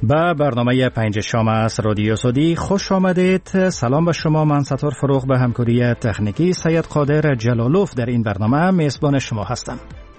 به برنامه پنج شام از رادیو سعودی خوش آمدید. سلام به شما. من ستار فروغ به همکاری تکنیکی سید قادر جلالوف در این برنامه میزبان شما هستم.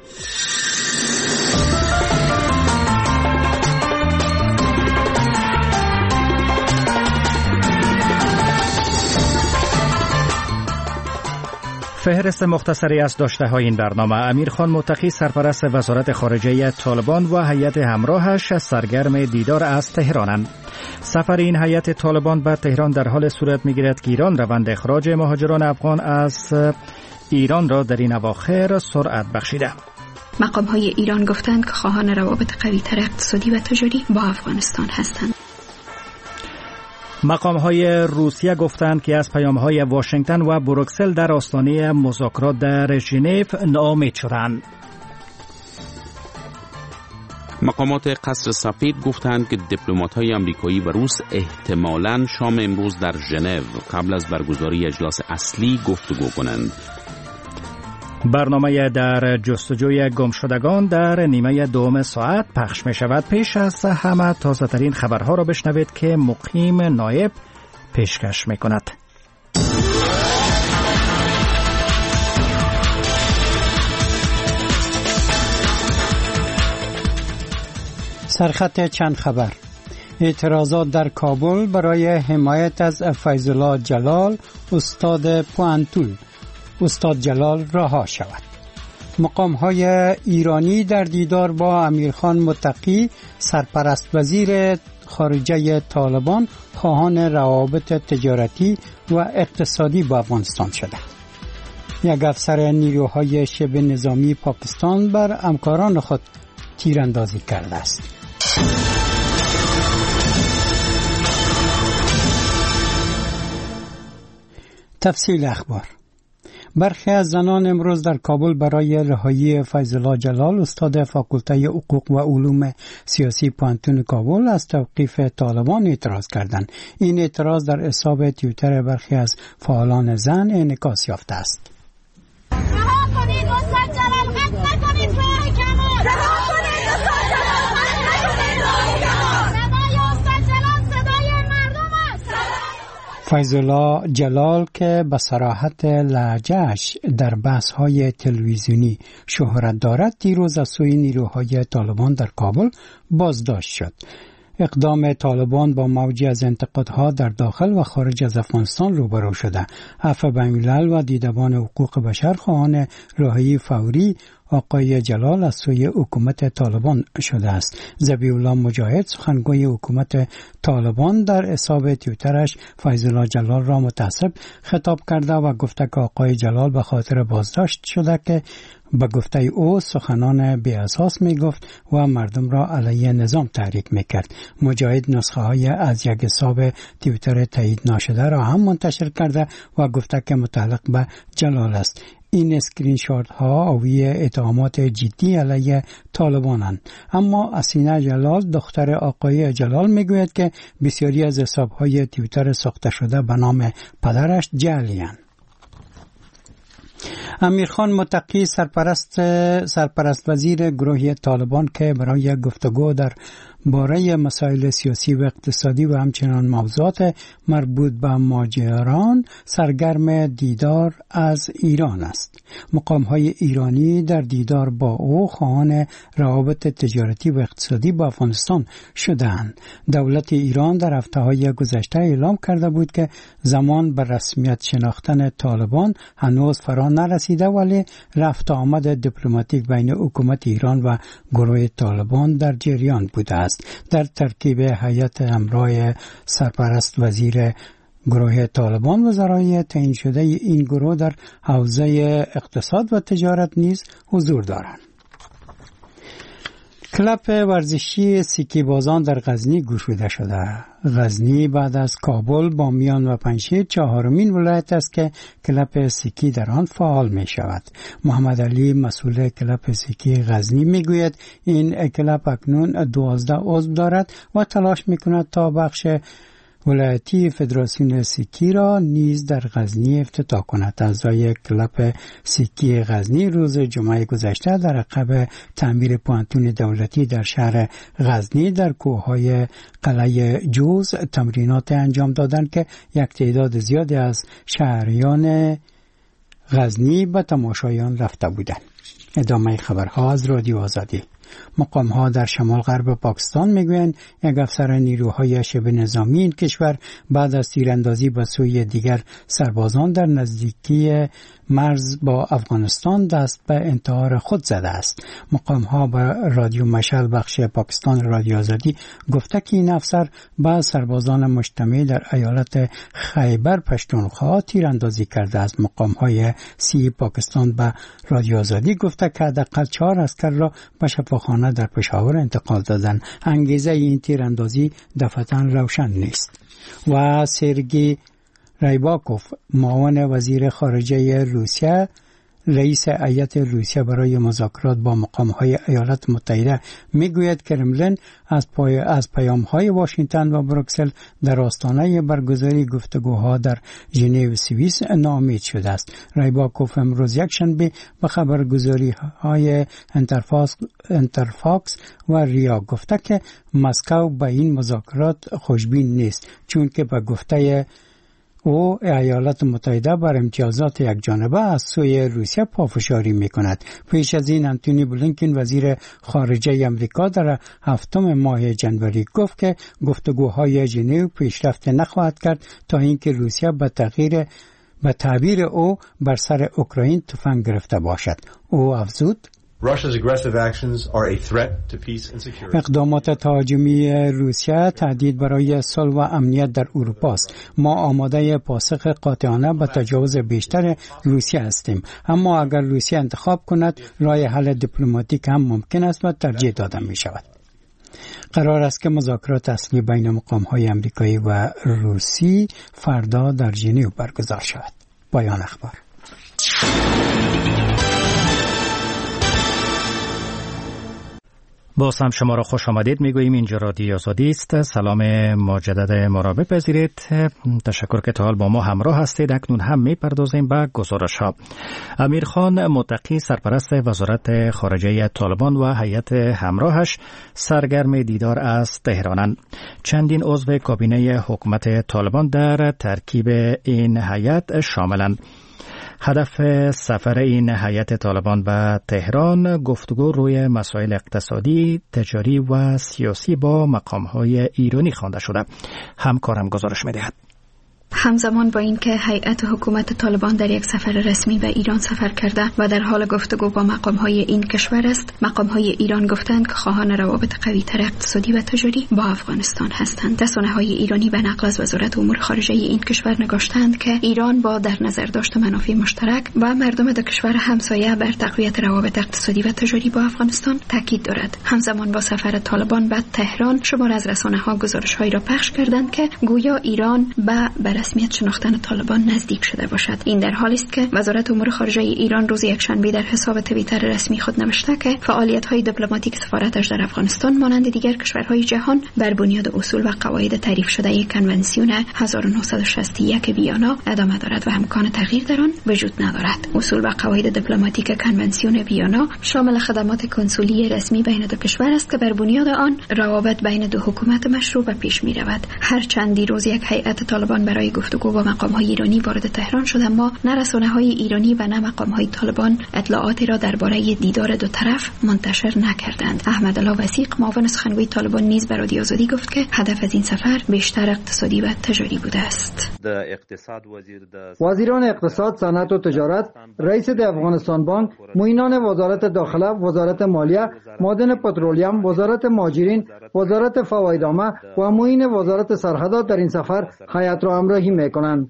فهرست مختصری از داشته‌های این برنامه: امیرخان متقی سرپرست وزارت خارجه طالبان و هیئت همراهش سرگرم دیدار از تهرانند. سفر این هیئت طالبان به تهران در حال صورت می‌گیرد که ایران روند اخراج مهاجران افغان از ایران را در این اواخر سرعت بخشیده. مقام‌های ایران گفتند که خواهان روابط قوی‌تر اقتصادی و تجاری با افغانستان هستند. مقام‌های روسیه گفتند که از پیام‌های واشنگتن و بروکسل در آستانه مذاکرات در ژنو ناامید شدند. مقامات قصر سفید گفتند که دیپلمات‌های آمریکایی و روس احتمالاً شام امروز در ژنو قبل از برگزاری اجلاس اصلی گفتگو کنند. برنامه در جستجوی گمشدگان در نیمه دوم ساعت پخش می شود. پیش از همه تازه ترین خبرها را بشنوید که مقیم نایب پیشکش می کند. سرخط چند خبر: اعتراضات در کابل برای حمایت از فیض‌الله جلال استاد پوانتون. استاد جلال رها شود. مقام‌های ایرانی در دیدار با امیرخان متقی سرپرست وزیر خارجه طالبان خواهان روابط تجارتی و اقتصادی با افغانستان شده. یک افسر نیروهای شبه نظامی پاکستان بر همکاران خود تیراندازی کرده است. تفصیل اخبار: برخی از زنان امروز در کابل برای رهایی فیض‌الله جلال استاد فاکولته حقوق و علوم سیاسی پوانتون کابل از توقیف طالبان اعتراض کردند. این اعتراض در حساب توییتر برخی از فعالان زن انعکاس یافته است. فیض‌الله جلال که به صراحت لهجه‌اش در بحث‌های تلویزیونی شهرت دارد، دیروز از سوی نیروهای طالبان در کابل بازداشت شد. اقدام طالبان با موجی از انتقادها در داخل و خارج از افغانستان روبرو شده. عفو بین‌الملل و دیدبان حقوق بشر خواهان رهایی فوری آقای جلال از سوی حکومت طالبان شده است. ذبیح الله مجاهد سخنگوی حکومت طالبان در حساب توییترش فیض‌الله جلال را متعصب خطاب کرده و گفته که آقای جلال به خاطر بازداشت شده که به گفته او سخنان بی اساس می گفت و مردم را علیه نظام تحریک می کرد. مجاهد نسخه های از یک حساب توییتر تایید ناشده را هم منتشر کرده و گفته که متعلق به جلال است. این اسکرین شات ها حاوی اتهامات جدی علیه طالبانند. اما اسینه جلال دختر آقای جلال میگوید که بسیاری از حساب های توییتر ساخته شده به نام پدرش جعلی‌اند. امیرخان متقی سرپرست وزیر گروه طالبان که برای گفتگو در باره مسائل سیاسی و اقتصادی و همچنان موضوعات مربوط به مهاجران سرگرم دیدار از ایران است. مقام‌های ایرانی در دیدار با او خواهان روابط تجارتی و اقتصادی با افغانستان شدند. دولت ایران در هفته‌های گذشته اعلام کرده بود که زمان به رسمیت شناختن طالبان هنوز فرا نرسیده، ولی رفت آمد دیپلماتیک بین حکومت ایران و گروه طالبان در جریان بوده است. در ترکیب هیئت همراه سرپرست وزیر گروه طالبان وزرای تعیین شده این گروه در حوزه اقتصاد و تجارت نیز حضور دارند. کلب ورزشی سیکی بازان در غزنی گشوده شده. غزنی بعد از کابل، بامیان و پنجشیر چهارمین ولایت است که کلب سیکی در آن فعال می شود. محمد علی مسئول کلب سیکی غزنی می گوید این کلب اکنون 12 عضو دارد و تلاش می کند تا بخش ولایتی فدراسیون سیکی را نیز در غزنی افتتاح کند. اعضای کلاب سیکی غزنی روز جمعه گذشته در عقب تعمیر پوانتون دولتی در شهر غزنی در کوههای قلعه جوز تمرینات انجام دادند که یک تعداد زیادی از شهریان غزنی به تماشایان رفته بودند. ادامه خبرها از رادیو آزادی. مقام‌ها در شمال غرب پاکستان میگویند یک افسر نیروهای شبه نظامی این کشور بعد از تیراندازی به سوی دیگر سربازان در نزدیکی مرز با افغانستان دست به انتحار خود زده است. مقام‌ها به رادیو مشعل بخش پاکستان رادیو آزادی گفته که این افسر با سربازان مجتمع در ایالت خیبر پشتونخوا تیراندازی کرده است. مقام‌های سی پاکستان به رادیو آزادی گفته که حداقل 4 عسکر را به شفاخانه در پشاور انتقال دادند. انگیزه این تیراندازی دفعتاً روشن نیست. و سرگئی رایباکوف معاون وزیر خارجه روسیه رئیس هیئت روسیه برای مذاکرات با مقام‌های ایالات متحده میگوید کرملین از پیام‌های واشنگتن و بروکسل در آستانه برگزاری گفتگوها در ژنو سوئیس ناامید شده است. رایباکوف امروز یکشنبه به خبرگزاری‌های انترفاکس و ریا گفته که مسکو به این مذاکرات خوشبین نیست، چون که به گفته او ایالات متحده بر امتیازات یک جانبه از سوی روسیه پافشاری می کند. پیش از این انتونی بلینکن وزیر خارجه امریکا در 7 ماه جنوری گفت که گفتگوهای ژنو پیشرفت نخواهد کرد تا اینکه روسیه به تعبیر او بر سر اوکراین تفنگ گرفته باشد. او افزود اقدامات تهاجمی روسیه تهدید برای صلح و امنیت در اروپا است. ما آماده پاسخ قاطعانه به تجاوز بیشتر روسیه هستیم، اما اگر روسیه انتخاب کند راه حل دیپلماتیک هم ممکن است و ترجیح داده می شود. قرار است که مذاکرات اصلی بین مقام‌های آمریکایی و روسی فردا در ژنو برگزار شود. پایان اخبار. باز هم شما را خوش آمدید میگوییم. اینجا رادیو آزادی است. سلام مجدد ما را بپذیرید. تشکر که تا حال با ما همراه هستید. اکنون هم میپردازیم به گزارش ها. امیرخان متقی سرپرست وزارت خارجه طالبان و هیئت همراهش سرگرم دیدار از تهرانند. چندین عضو کابینه حکومت طالبان در ترکیب این هیئت شاملند. هدف سفر این هیئت طالبان به تهران گفتگو روی مسائل اقتصادی، تجاری و سیاسی با مقام‌های ایرانی خوانده شده. همکارم گزارش می‌دهد. همزمان با اینکه هیئت حکومت طالبان در یک سفر رسمی به ایران سفر کرده و در حال گفتگو با مقام‌های این کشور است، مقام‌های ایران گفتند که خواهان روابط قوی‌تر اقتصادی و تجاری با افغانستان هستند. رسانه‌های ایرانی به نقل از وزارت امور خارجه این کشور نگاشتند که ایران با در نظر داشت منافع مشترک و مردم دو کشور همسایه بر تقویت روابط اقتصادی و تجاری با افغانستان تاکید دارد. همزمان با سفر طالبان به تهران شمار از رسانه‌ها گزارش‌هایی را پخش کردند که گویا ایران به رسمیت شناختن طالبان نزدیک شده باشد. این در حالی است که وزارت امور خارجه ایران روز یکشنبه در حساب توییتر رسمی خود نوشته که فعالیت‌های دیپلماتیک سفارتش در افغانستان مانند دیگر کشورهای جهان بر بنیاد اصول و قواعد تعریف شده کنونسیون 1961 ویانا ادامه دارد و امکان تغییر در آن وجود ندارد. اصول و قواعد دیپلماتیک کنونسیون ویانا شامل خدمات کنسولی رسمی بین دو کشور است که بر بنیاد آن روابط بین دو حکومت مشروع به پیش می‌رود. هرچند دیروز یک هیئت طالبان برای گفتگو با مقام‌های ایرانی وارد تهران شد، اما نه رسانه‌های ایرانی و نه مقام‌های طالبان اطلاعاتی را درباره دیدار دو طرف منتشر نکردند. احمدالله وثیق معاون سخنگوی طالبان نیز به رادیو آزادی گفت که هدف از این سفر بیشتر اقتصادی و تجاری بوده است. وزیران اقتصاد، صنعت و تجارت، رئیس افغانستان بانک، معینان وزارت داخله، وزارت مالیه، معدن پترولیم، وزارت مهاجرین، وزارت فوایدنامه و معین وزارت سرحدات در این سفر هیئت را همراهی می‌کنند.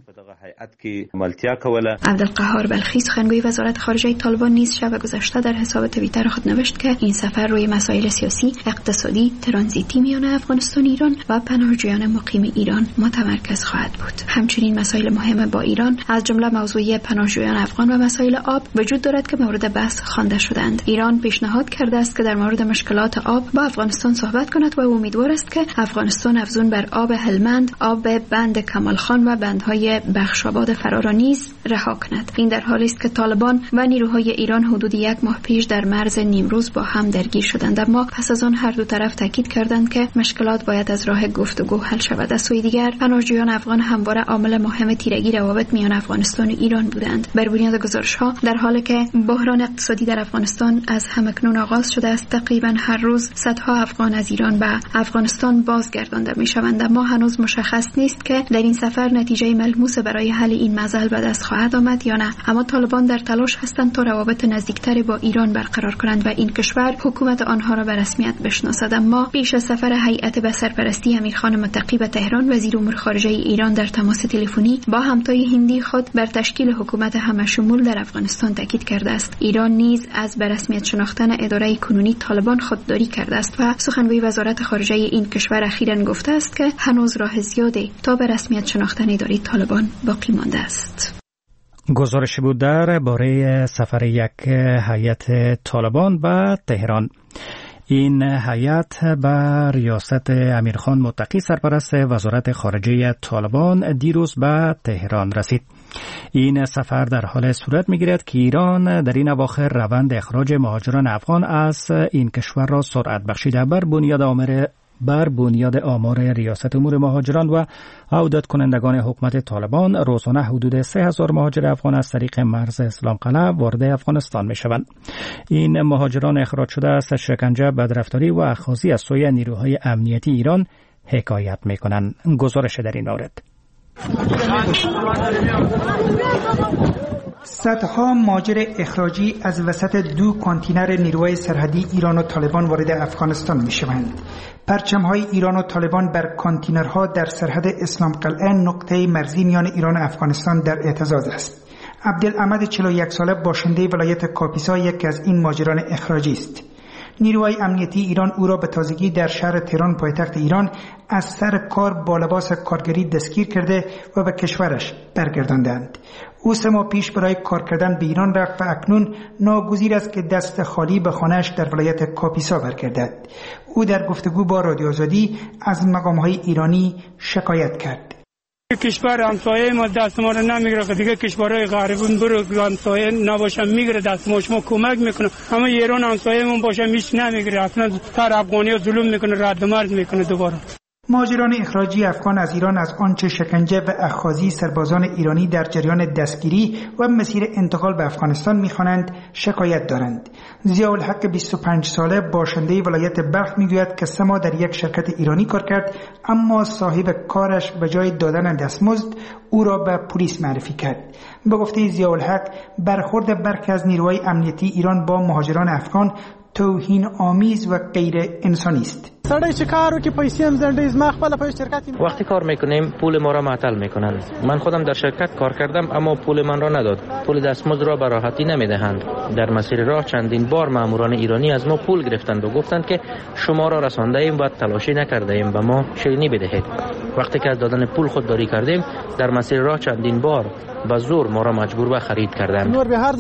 عبدالقهار بلخی سخنگوی وزارت خارجه طالبان نیز شب گذشته در حساب توییتر خود نوشت که این سفر روی مسائل سیاسی، اقتصادی، ترانزیتی میان افغانستان و ایران و پناهجویان مقیم ایران متمرکز خواهد بود. همچنین مسائل مهم با ایران از جمله موضوع پناهجویان افغان و مسائل آب وجود دارد که مورد بحث خوانده شدند. ایران پیشنهاد کرده است که در مورد مشکلات آب با افغانستان صحبت کند و امیدوار است که افغانستان افزون بر آب هلمند، آب بند کمال خان و بندهای بخشاباد فرا نیز رها کند. این در حالی است که طالبان و نیروهای ایران حدود یک ماه پیش در مرز نیمروز با هم درگیر شدند، اما پس از آن هر دو طرف تاکید کردند که مشکلات باید از راه گفتگو حل شود. از سوی دیگر پناهجویان افغان همواره عامل مهم تیرگی روابط میان افغانستان و ایران بودند. بر بنیاد گزارش‌ها در حالی که بحران اقتصادی در افغانستان از همکنون آغاز شده است، تقریبا هر روز صدها افغان از ایران به افغانستان بازگردانده می‌شوند، اما هنوز مشخص نیست که در این سفر نتیجه ملموس برای حل این مسئله به دست خواهد آمد یا نه. اما طالبان در تلاش هستند تا روابط نزدیکتری با ایران برقرار کنند و این کشور حکومت آنها را به رسمیت بشناسد. اما پیش از سفر هیئت به سرپرستی امیرخان متقی به تهران، وزیر امور خارجه ایران در تماس تلفنی با همتای هندی خود بر تشکیل حکومت همشمول در افغانستان تاکید کرده است. ایران نیز از به رسمیت شناختن اداره کنونی طالبان خودداری کرده است و سخنگوی وزارت خارجه این کشور اخیراً گفته است که هنوز راه زیادی تا به رسمیت شناختن اداره طالبان باقی مانده است. گزارش بود درباره سفر یک هیئت طالبان به تهران. این هیئت به ریاست امیرخان متقی سرپرست وزارت خارجه طالبان دیروز به تهران رسید. این سفر در حال صورت می‌گیرد که ایران در این اواخر روند اخراج مهاجران افغان از این کشور را سرعت بخشیده بر بنیاد آمار ریاست امور مهاجران و عودت کنندگان حکومت طالبان روزانه حدود 3000 مهاجر افغان از طریق مرز اسلام قلعه وارد افغانستان می شوند. این مهاجران اخراج شده از شکنجه، بدرفتاری و اخاذی از سوی نیروهای امنیتی ایران حکایت می کنند. گزارش در این مورد. صدها مهاجر اخراجی از وسط دو کانتینر نیروهای سرحدی ایران و طالبان وارد افغانستان می شوند. پرچم‌های ایران و طالبان بر کانتینرها در سرحد اسلام قلعه نقطه مرزی میان ایران و افغانستان در اهتزاز است. عبدالعمد 41 ساله باشنده ولایت کاپیسا یکی از این مهاجران اخراجی است. نیروهای امنیتی ایران او را به تازگی در شهر تهران پایتخت ایران از سر کار با لباس کارگری دستگیر کرده و به کشورش برگرداندند. او 3 ماه پیش برای کار کردن به ایران رفت و اکنون ناگزیر است که دست خالی به خانه‌اش در ولایت کاپیسا برگردد. او در گفتگو با رادیو آزادی از مقام‌های ایرانی شکایت کرد. کشور همسایه ما دست ما رو نمیگیره که دیگه کشورهای غریبون برو همسایه نباشه میگیره دست ما، شما کمک میکنه، اما ایران همسایه ما باشه هیچ نمیگیره، اصلا سر افغانی‌ها ظلم میکنه، رد مرز میکنه. دوباره مهاجران اخراجی افغان از ایران از آنچه شکنجه و اخاذی سربازان ایرانی در جریان دستگیری و مسیر انتقال به افغانستان می‌خوانند شکایت دارند. ضیاءالحق 25 ساله باشنده ولایت بلخ میگوید که 3 ماه در یک شرکت ایرانی کار کرد، اما صاحب کارش به جای دادن دستمزد او را به پلیس معرفی کرد. به گفته ضیاءالحق برخورد برخی از نیروهای امنیتی ایران با مهاجران افغان توهین آمیز و غیر انسانی است. وقتی کار میکنیم پول ما را معطل میکنند. من خودم در شرکت کار کردم اما پول من را نداد. پول دستمزد را به راحتی نمیدهند. در مسیر راه چندین بار ماموران ایرانی از ما پول گرفتند و گفتند که شما را رسانده ایم و تلاشی نکرده ایم و ما شیرینی بدهید. وقتی که از دادن پول خودداری کردیم در مسیر راه چندین بار به زور ما را مجبور به خرید کردند.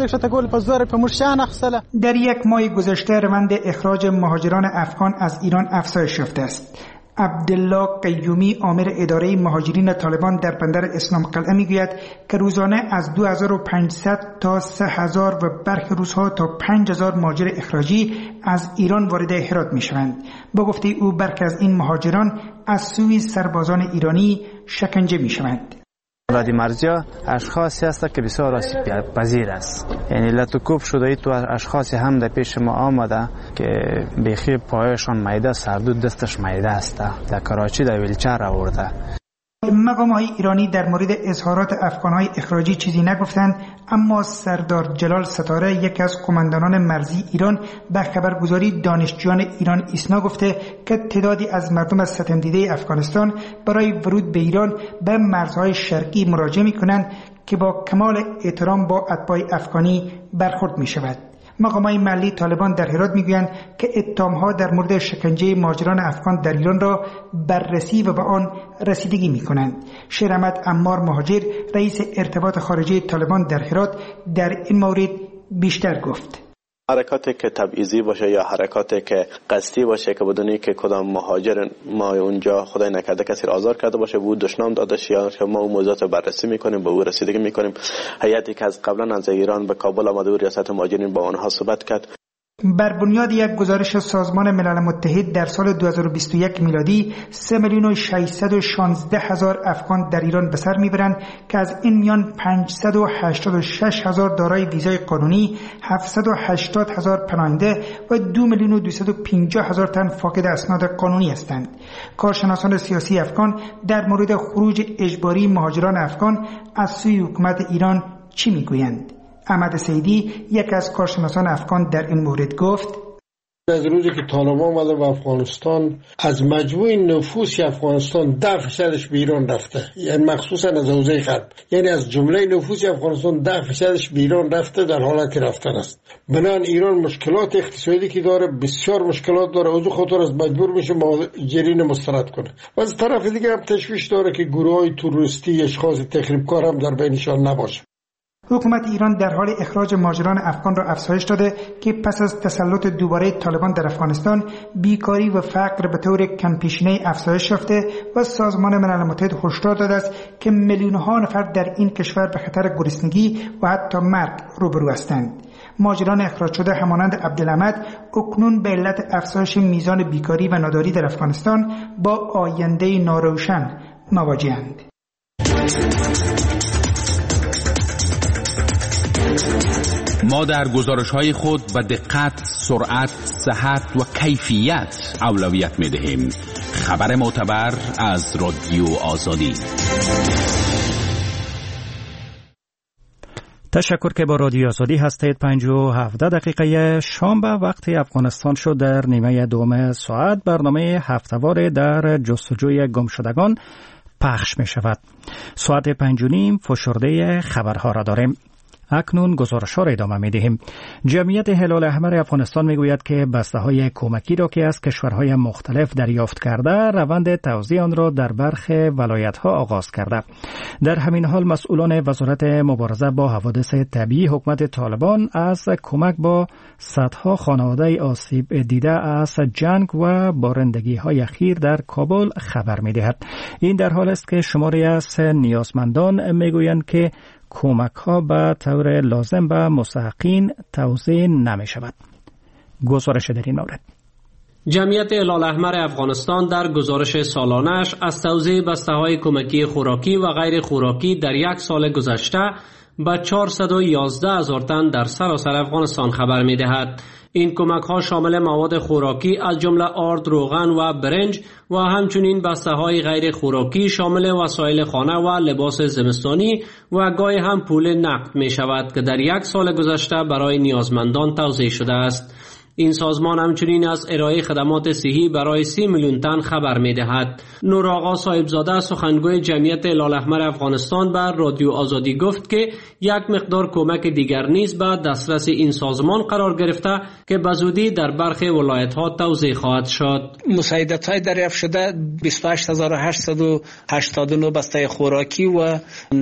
در یک ماه گذشته روند اخراج مهاجران افغان از ایران افزایش یافته است. عبدالله قیومی عامل اداره مهاجرین طالبان در بندر اسلام قلعه میگوید که روزانه از 2500 تا 3000 و برخی روزها تا 5000 مهاجر اخراجی از ایران وارد هرات میشوند. با گفته او برخی از این مهاجران از سوی سربازان ایرانی شکنجه میشوند. رادی مرزیا اشخاصی هست که بسیار آسیب پذیر است، یعنی لطوکوب شده ای تو اشخاصی هم در پیش ما آمده که بیخی پایشان میده، سردود دستش میده است، در کراچی در ویلچر آورده. مقام‌های ایرانی در مورد اظهارات افغان‌های اخراجی چیزی نگفتند، اما سردار جلال ستاره، یکی از قماندانان مرزی ایران، به خبرگزاری دانشجویان ایران ایسنا گفته که تعدادی از مردم از ستم دیده افغانستان برای ورود به ایران به مرزهای شرقی مراجعه می‌کنند که با کمال احترام با اتباع افغانی برخورد می‌شود. مقامات محلی طالبان در هرات میگویند که اتهام‌ها در مورد شکنجه مهاجران افغان در ایران را بررسی و به آن رسیدگی می‌کنند. شیر احمد عمار مهاجر، رئیس ارتباط خارجی طالبان در هرات، در این مورد بیشتر گفت. حرکاتی که تبعیضی باشه یا حرکاتی که قصدی باشه که بدونی که کدام مهاجر ما اونجا خدای نکرده کسی را آزار کرده باشه، بود دشنام داده شه، یا که ما اون موضوعات بررسی میکنیم، به او رسیدگی میکنیم. هیئتی که از قبلا از ایران به کابل آمده و ریاست مهاجرین با آنها صحبت کرد. بر بنیاد یک گزارش سازمان ملل متحد در سال 2021 میلادی 3,616,000 افغان در ایران به سر میبرند که از این میان 586,000 دارای ویزای قانونی، 780,000 پناهنده و 2,250,000 تن فاقد اسناد قانونی هستند. کارشناسان سیاسی افغان در مورد خروج اجباری مهاجران افغان از سوی حکومت ایران چی میگویند؟ احمد سیدی، یک از کارشناسان افغان، در این مورد گفت: از روزی که طالبان آمده به افغانستان، از مجموع نفوس افغانستان 10% به ایران رفته، یعنی مخصوصا از حوزه غرب، یعنی از جمله نفوس افغانستان 10% به ایران رفته، در حالت رفتن است. بنابراین ایران مشکلات اقتصادی که داره، بسیار مشکلات داره، از خاطر از مجبور میشه مهاجرین مسترد کنه. و از طرف دیگه هم تشویش داره که گروه‌های تروریستی، اشخاص تخریبکار هم در بینشان نباشه. حکومت ایران در حال اخراج مهاجران افغان را افزایش داده که پس از تسلط دوباره طالبان در افغانستان، بیکاری و فقر به طور کم‌پیشینه افزایش یافته و سازمان ملل متحد هشدار داده است که میلیون‌ها نفر در این کشور به خطر گرسنگی و حتی مرگ روبرو هستند. مهاجران اخراج شده همانند عبدالحمد اکنون به علت افزایش میزان بیکاری و ناداری در افغانستان با آینده ناروشن مواجه‌اند. ما در گزارش‌های خود به دقت، سرعت، صحت و کیفیت اولویت می‌دهیم. خبر معتبر از رادیو آزادی. تشکر که با رادیو آزادی هستید. 5:17 شام به وقت افغانستان شد. در نیمه دوم ساعت برنامه هفته‌وار در جستجوی گمشدگان پخش می شود. ساعت 5:30 فشرده خبرها را داریم. اکنون گزارش‌ها را ادامه می‌دهیم. جمعیت هلال احمر افغانستان می‌گوید که بسته‌های کمکی را که از کشورهای مختلف دریافت کرده، روند توزیع آن را در برخی ولایت‌ها آغاز کرده. در همین حال مسئولان وزارت مبارزه با حوادث طبیعی حکومت طالبان از کمک با صدها خانواده آسیب دیده از جنگ و بارندگی‌های اخیر در کابل خبر می‌دهد. این در حال است که شماری از نیازمندان می‌گویند که کمک‌ها به طور لازم به مستحقین توزیع نمی شود. گزارش در این مورد. جمعیت هلال احمر افغانستان در گزارش سالانه‌اش از توزیع بسته‌های کمکی خوراکی و غیر خوراکی در یک سال گذشته به 411,000 تن در سراسر افغانستان خبر می‌دهد. این کمک‌ها شامل مواد خوراکی از جمله آرد، روغن و برنج و همچنین بسته‌های غیر خوراکی شامل وسایل خانه و لباس زمستانی و گاهی هم پول نقد می‌شود که در یک سال گذشته برای نیازمندان توزیع شده است. این سازمان همچنین از ارائه خدمات صحی برای 30 میلیون تن خبر می‌دهد. نور آقا صاحبزاده سخنگوی جمعیت هلال احمر افغانستان بر رادیو آزادی گفت که یک مقدار کمک دیگر نیز به دسترس این سازمان قرار گرفته که به زودی در برخی ولایت‌ها توزیع خواهد شد. مساعدت‌های دریافت شده 28889 بسته خوراکی و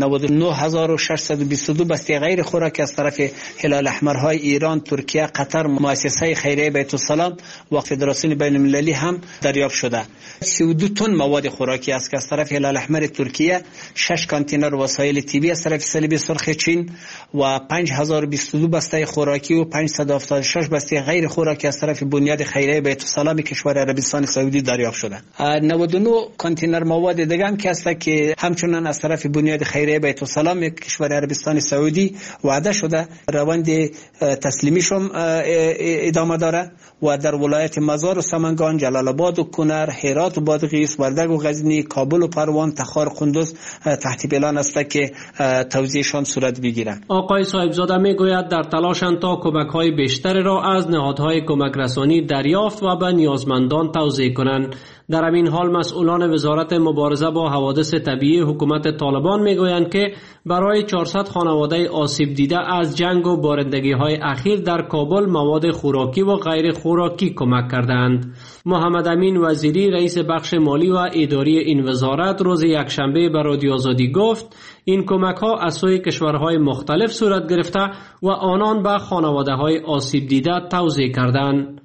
99622 بسته غیر خوراکی از طرف هلال احمرهای ایران، ترکیه، قطر، مؤسسه خیریه بیت السلام و فدراسیون بین المللی هم دریافت شده. 32 تن مواد خوراکی است که از طرف هلال احمر ترکیه، 6 کانتینر وسایل طبی از طرف صلیب سرخ چین و 5022 بسته خوراکی و 576 بسته غیر خوراکی از طرف بنیاد خیریه بیت السلام کشور عربستان سعودی دریافت شده. 99 کانتینر مواد دیگه هم که است که همچنان از طرف بنیاد خیریه بیت السلام کشور عربستان سعودی وعده شده روند تسلیمیشون ادامه برنامه داره و در ولایت مزار و سمنگان، جلال آباد و کنر، هرات و بادغیس، وردگ و غزنی، کابل و پروان، تخار، قندوز تحت پلان است که توزیعشان صورت بگیره. آقای صاحبزاده میگوید در تلاشند تا کمک‌های بیشتری را از نهادهای کمک رسانی دریافت و به نیازمندان توزیع کنند. در همین حال مسئولان وزارت مبارزه با حوادث طبیعی حکومت طالبان میگویند که برای 400 خانواده آسیب دیده از جنگ و بارندگی‌های اخیر در کابل مواد خوراکی و غیر خوراکی کمک کردند. محمد امین وزیری رئیس بخش مالی و اداری این وزارت روز یکشنبه به رادیو آزادی گفت این کمک‌ها از سوی کشورهای مختلف صورت گرفته و آنان به خانواده‌های آسیب دیده توزیع کردند.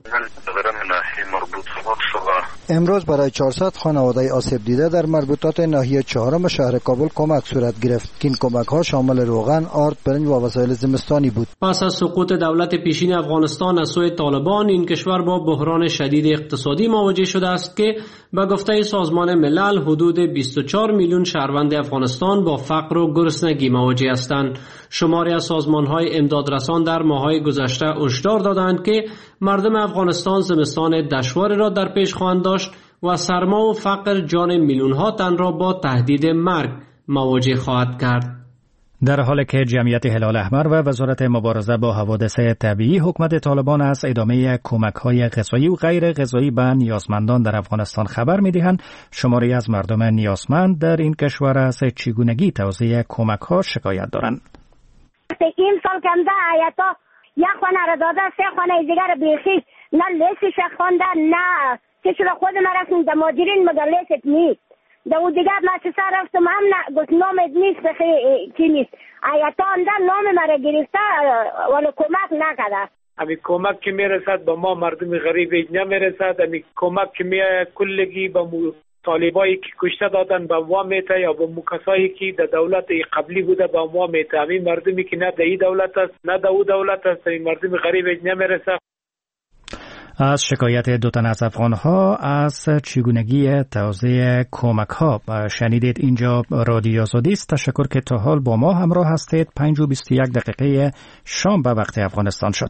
امروز برای 400 خانواده آسیب دیده در مربوطات ناحیه 4 شهر کابل کمک صورت گرفت که این کمک‌ها شامل روغن، آرد، برنج و وسایل زمستانی بود. پس از سقوط دولت پیشین افغانستان از سوی طالبان این کشور با بحران شدید اقتصادی مواجه شده است که به گفته سازمان ملل حدود 24 میلیون شهروند افغانستان با فقر و گرسنگی مواجه هستند. شماری از سازمان‌های امدادرسان در ماه‌های گذشته هشدار دادند که مردم افغانستان زمستان دشواری را در پیش خواهند داشت و سرما و فقر جان میلیون‌ها تن را با تهدید مرگ مواجه خواهد کرد. در حالی که جمعیت هلال احمر و وزارت مبارزه با حوادث طبیعی حکومت طالبان از ادامه کمک‌های غذایی و غیر غذایی به نیازمندان در افغانستان خبر می‌دهند، شماری از مردم نیازمند در این کشور از چگونگی توزیع کمک‌ها شکایت دارند. این سال کمده آیتا یک خانه را داده، 3 خانه دیگر بیخی نه لیستش خوانده نه چیزی را خود ما رفتیم در ماجرین مگر لیست نیست. در اون دیگر مؤسسه رفتم هم گفت نامت نیست کی نیست. آیتا اندر نام مرا گرفته ولی کمک نکرده. امی کمک که میرسد به ما مردم غریب نمیرسد. امی کمک که کلگی به طالبایی که کشته دادن به ما میته یا به کسایی که در دولت قبلی بوده به ما میته. همین مردمی که نه در این دولت است نه در او دولت است، این مردم غریب نمیرسد. از شکایت دو تن از افغان‌ها از چگونگی توزیع کمک‌ها شنیدید. اینجا رادیو آزادی است. تشکر که تا حال با ما همراه هستید. 5:21 شام به وقت افغانستان شد.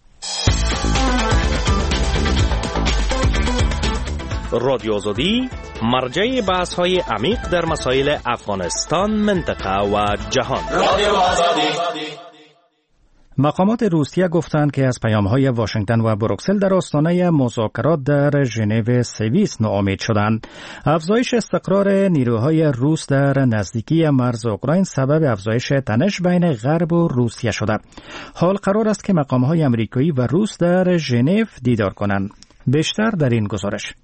رادیو آزادی مرجع بحث‌های عمیق در مسائل افغانستان، منطقه و جهان. رادیو آزادی. مقامات روسیه گفتند که از پیام‌های واشنگتن و بروکسل در آستانه مذاکرات در ژنو سوئیس ناامید شدند. افزایش استقرار نیروهای روس در نزدیکی مرز اوکراین سبب افزایش تنش بین غرب و روسیه شده. حال قرار است که مقام‌های آمریکایی و روس در ژنو دیدار کنند. بیشتر در این گزارش.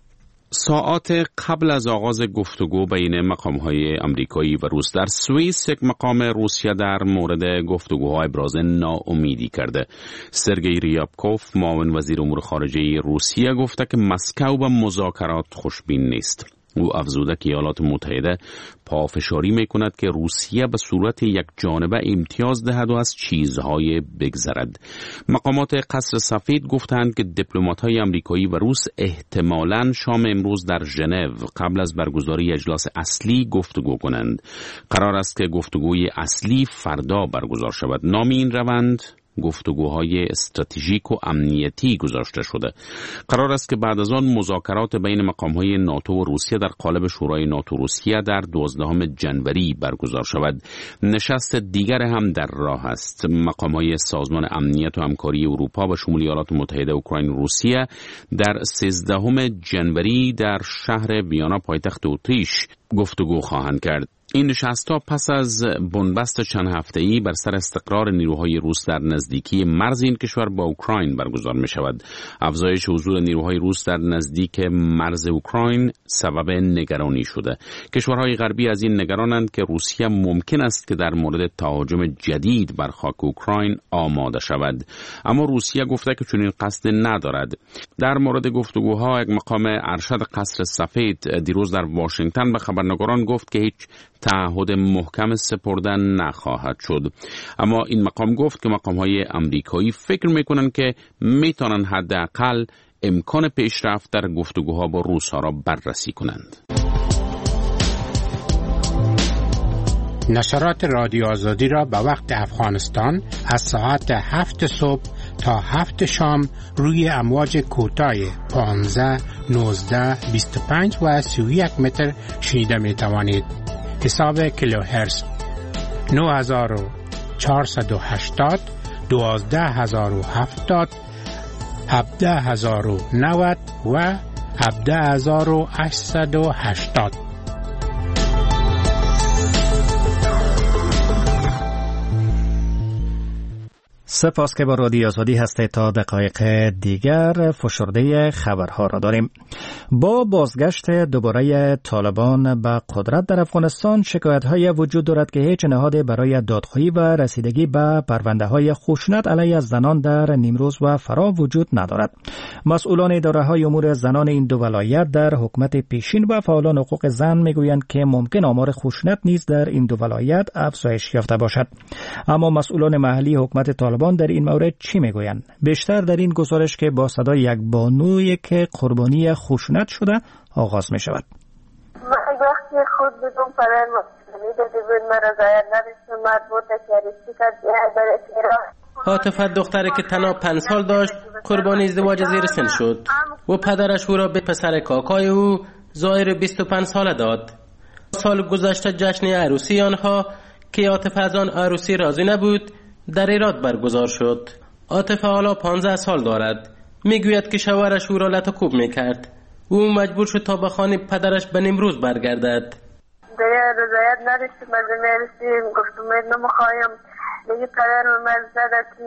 ساعات قبل از آغاز گفتگو بین مقام‌های آمریکایی و روس در سوئیس، یک مقام روسیه در مورد گفتگوها ابراز ناامیدی کرده. سرگئی ریابکوف، معاون وزیر امور خارجه روسیه، گفته که مسکو به مذاکرات خوشبین نیست. او افزوده که ایالات متحده پافشاری میکند که روسیه به صورت یک جانبه امتیاز دهد و از چیزهای بگذرد. مقامات قصر سفید گفتند که دیپلمات‌های آمریکایی و روس احتمالاً شام امروز در ژنو قبل از برگزاری اجلاس اصلی گفتگو کنند. قرار است که گفتگوی اصلی فردا برگزار شود. نام این روند گفتگوهای استراتژیک و امنیتی گذاشته شده. قرار است که بعد از آن مذاکرات بین مقام‌های ناتو و روسیه در قالب شورای ناتو روسیه در 12 جنوری برگزار شود. نشست دیگر هم در راه است. مقام‌های سازمان امنیت و همکاری اروپا به شمول ایالات متحده، اوکراین و روسیه در 13 جنوری در شهر ویانا پایتخت اتریش گفتگو خواهند کرد. این نشست‌ها پس از بنبست چند هفته‌ای بر سر استقرار نیروهای روس در نزدیکی مرز این کشور با اوکراین برگزار می‌شود. افزایش حضور نیروهای روس در نزدیک مرز اوکراین سبب نگرانی شده. کشورهای غربی از این نگرانند که روسیه ممکن است که در مورد تهاجم جدید بر خاک اوکراین آماده شود، اما روسیه گفته که چنین قصد ندارد. در مورد گفتگوها یک مقام ارشد قصر سفید دیروز در واشنگتن به خبرنگاران گفت که هیچ تعهد محکم سپردن نخواهد شد، اما این مقام گفت که مقام‌های آمریکایی فکر می‌کنند که می‌توانند حداقل امکان پیشرفت در گفتگوها با روس‌ها را بررسی کنند. نشرات رادیو آزادی را به وقت افغانستان از ساعت 7 صبح تا 7 شام روی امواج کوتاه 15 19 25 و 31 متر شنیده می توانید. حساب کیلوهرتز 9480 12070 17090 و 17880. سپاس که با رادیو آزادی هستید. تا دقایق دیگر فشرده خبرها را داریم. با بازگشت دوباره طالبان به قدرت در افغانستان شکایت‌های وجود دارد که هیچ نهادی برای دادخواهی و رسیدگی به پرونده‌های خشونت علیه زنان در نیمروز و فرا وجود ندارد. مسئولان اداره‌های امور زنان این دو ولایت در حکومت پیشین و فعالان حقوق زن میگویند که ممکن آمار خشونت نیز در این دو ولایت افزایش یافته باشد. اما مسئولان محلی حکومت طالبان در این مورد چی میگویند؟ بیشتر در این گزارش که با صدای یک بانوی که قربانی خشونت شده آغاز می شود. من وقتی خود بدون پران مطمئنی بود مرا زاید نداشتم مربوط شریفی کرد برای عاطفه دختری که تنها 5 سال داشت قربانی ازدواج زیر سن شد و پدرش او را به پسر کاکای او ظاهر 25 ساله داد. سال گذشته جشن عروسی آنها که عاطفه از آن عروسی راضی نبود در ایراد برگزار شد. عاطفه حالا 15 سال دارد. میگوید که شوهرش او را لطکوب میکرد. او مجبور شد تا به خانه پدرش به نیمروز برگردد. دیگه رضایت نداشتم از میرسیم گفتم نمیخوایم. دیگه پدر من زده که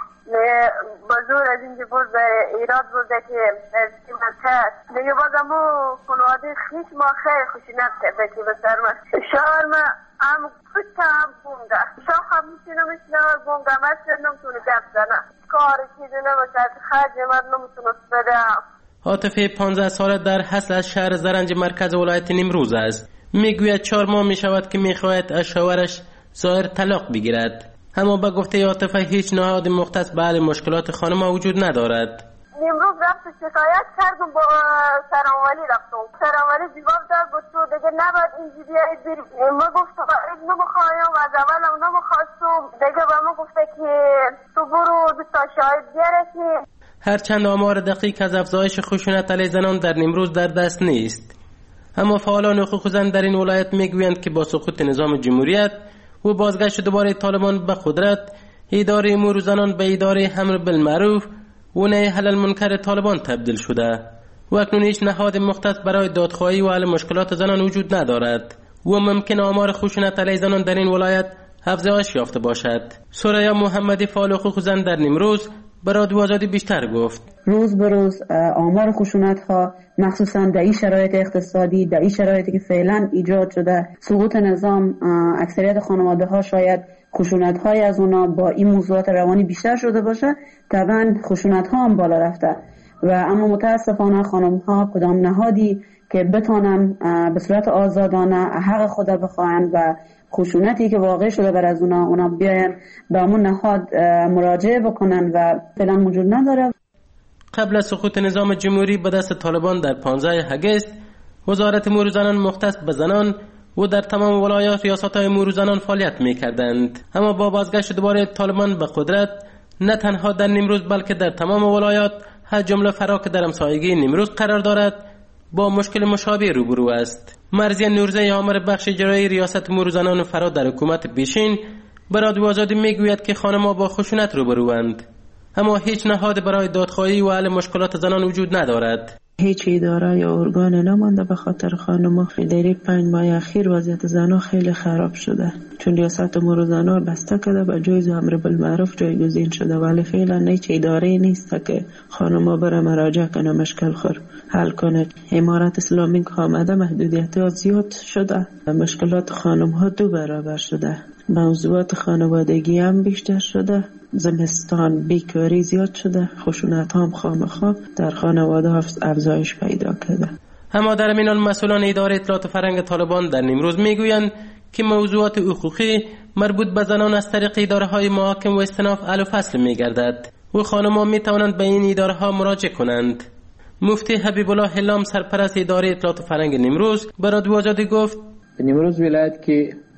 بازور از اینجا بود به ایراد بوده که از که مرکز دیگه بازمو خانواده خیش ما خیلی خوشینت کرده که به سر من شوهر من هم کچه هم بونده شاه هم میتونه بونده مثل نمتونه گفت زنه کار چیزی نمیشد خرج من نمتونست بدم. عاطفه 15 ساله در حصل از شهر زرنج مرکز ولایت نیمروز است. میگوید 4 ماه میشود که میخواهد از شوهرش ظاهر طلاق بگیرد. اما به گفته عاطفه هیچ نهاد مختص به حل مشکلات خانم وجود ندارد. امروز رفت شکایت کردم با سرانوالی رفتم. سرانوالی جواب داد بود تو دیگه نباید اینجی بیایی بری. ما گفتم نمیخوایم از اولم نمیخواستم. دیگه به ما گفته که تو برو 2 تا شاهد بیاره که هرچند آمار دقیق از افزایش خشونت علیه زنان در نیمروز در دست نیست. اما فعالان حقوق زن در این ولایت میگویند که با سقوط نظام جمهوریت و بازگشت دوباره طالبان به قدرت اداره امور زنان به اداره امر بالمعروف و نهی عن المنکر طالبان تبدیل شده و اکنون هیچ نهاد مختص برای دادخواهی و حل مشکلات زنان وجود ندارد و ممکن آمار خشونت علیه زنان در این ولایت افزایش یافته باشد. سریا محمدی فعال حقوق زن در نیمروز به رادیو آزادی بیشتر گفت. روز به روز آمار خشونت ها مخصوصا در این شرایط اقتصادی، در این شرایطی که فعلا ایجاد شده، سقوط نظام، اکثریت خانواده ها شاید خشونت های از اونا با این موضوعات روانی بیشتر شده باشه، طبعا خشونت ها هم بالا رفته و اما متاسفانه خانم ها کدام نهادی که بتونن به صورت آزادانه حق خود بخواهن و خشونتی که واقع شده بر از اونا بیاین به همون نهاد مراجعه بکنن و فعلا موجود نداره. قبل از سقوط نظام جمهوری به دست طالبان در 15 اگست وزارت امور زنان مختص به زنان و در تمام ولایات ریاست‌های امور زنان فعالیت می‌کردند. اما با بازگشت دوباره طالبان به قدرت نه تنها در نیمروز بلکه در تمام ولایات هر جمله فرا که در همسایگی نیمروز قرار دارد با مشکل مشابه روبرو است. مرضیه نورزی عامر بخش اجرایی ریاست امور زنان فرا در حکومت پیشین به رادیو آزادی میگوید که خانم‌ها با خشونت روبروند اما هیچ نهاد برای دادخواهی و حل مشکلات زنان وجود ندارد. هیچ اداره یا ارگان نمانده به خاطر خانم‌ها. در 5 ماه اخیر وضعیت زنان خیلی خراب شده چون ریاست امور زنان بسته کرده و جایز امر بالمعروف جایگزین شده ولی فعلا هیچ اداره نیست که خانم‌ها بره مراجعه کنه مشکل خور حل کنه. امارت اسلامی که آمده محدودیت‌ها زیاد شده، مشکلات خانم‌ها 2 برابر شده، موضوعات خانوادگی هم بیشتر شده، زمستان بیکاری زیاد شده، خشونت هم خامخواه در خانواده افزایش پیدا کرده. اما در این حال مسئولان اداره اطلاعات فرهنگ طالبان در نیمروز میگویند که موضوعات حقوقی مربوط به زنان از طریق اداره‌های محاکم و استئناف حل و فصل می‌گردد و خانم‌ها می‌توانند به این اداره‌ها مراجعه کنند. مفتی حبیب الله هلام سرپرست اداره اطلاعات فرهنگ نیمروز به رادیو آزادی گفت نیمروز ولایت که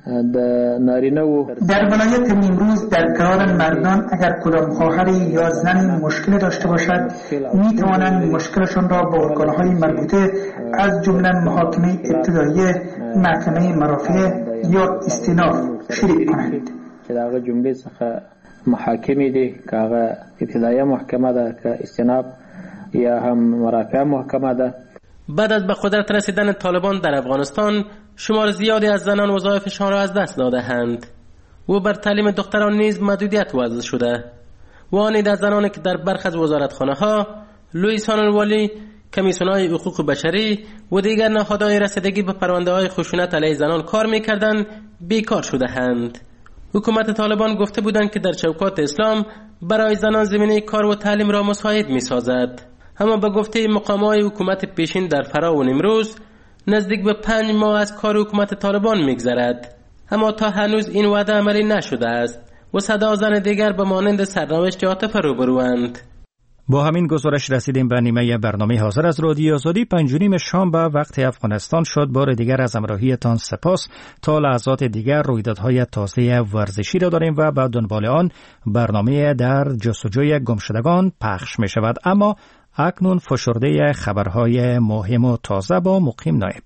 در ولایت نیمروز در قرار مردان اگر کدام خواهر یا زن مشکل داشته باشد می توانند مشکلشان را با ارگان‌های مربوطه از جمله محاکمه ابتدایی، محکمه مرافعه یا استیناف شریک کنند. که در جمله څخه محاکمه دي که هغه ابتدایه محکمه ده که استیناف یا هم مرافعه محکمه ده. بعد از به قدرت رسیدن طالبان در افغانستان شمار زیادی از زنان وظایفشان را از دست داده‌اند و بر تعلیم دختران نیز محدودیت وضع شده و آن از زنانی که در برخی از وزارتخانه‌ها، لویسان الوالی، کمیسیون‌های حقوق بشری و دیگر نهادهای رسیدگی به پرونده‌های خشونت علیه زنان کار می‌کردند بیکار شده‌اند. حکومت طالبان گفته بودند که در چوکات اسلام برای زنان زمینه کار و تعلیم را مساعد می‌سازد، اما به گفته مقام‌های حکومت پیشین در فرا و نیمروز نزدیک به 5 ماه از کار حکومت طالبان می‌گذرد، اما تا هنوز این وعده عملی نشده است و صدا زن دیگر به مانند سرنوشت عاطفه روبروند. با همین گزارش رسیدیم به نیمه برنامه حاضر از رادیو آزادی. 5:30 شام به وقت افغانستان شد. بار دیگر از همراهیتان سپاس. تا لحظات دیگر رویدادهای تازه ورزشی را داریم و به دنبال آن برنامه در جستجوی گمشدگان پخش می شود. اما اکنون فشرده خبرهای مهم و تازه با مقیم نایب.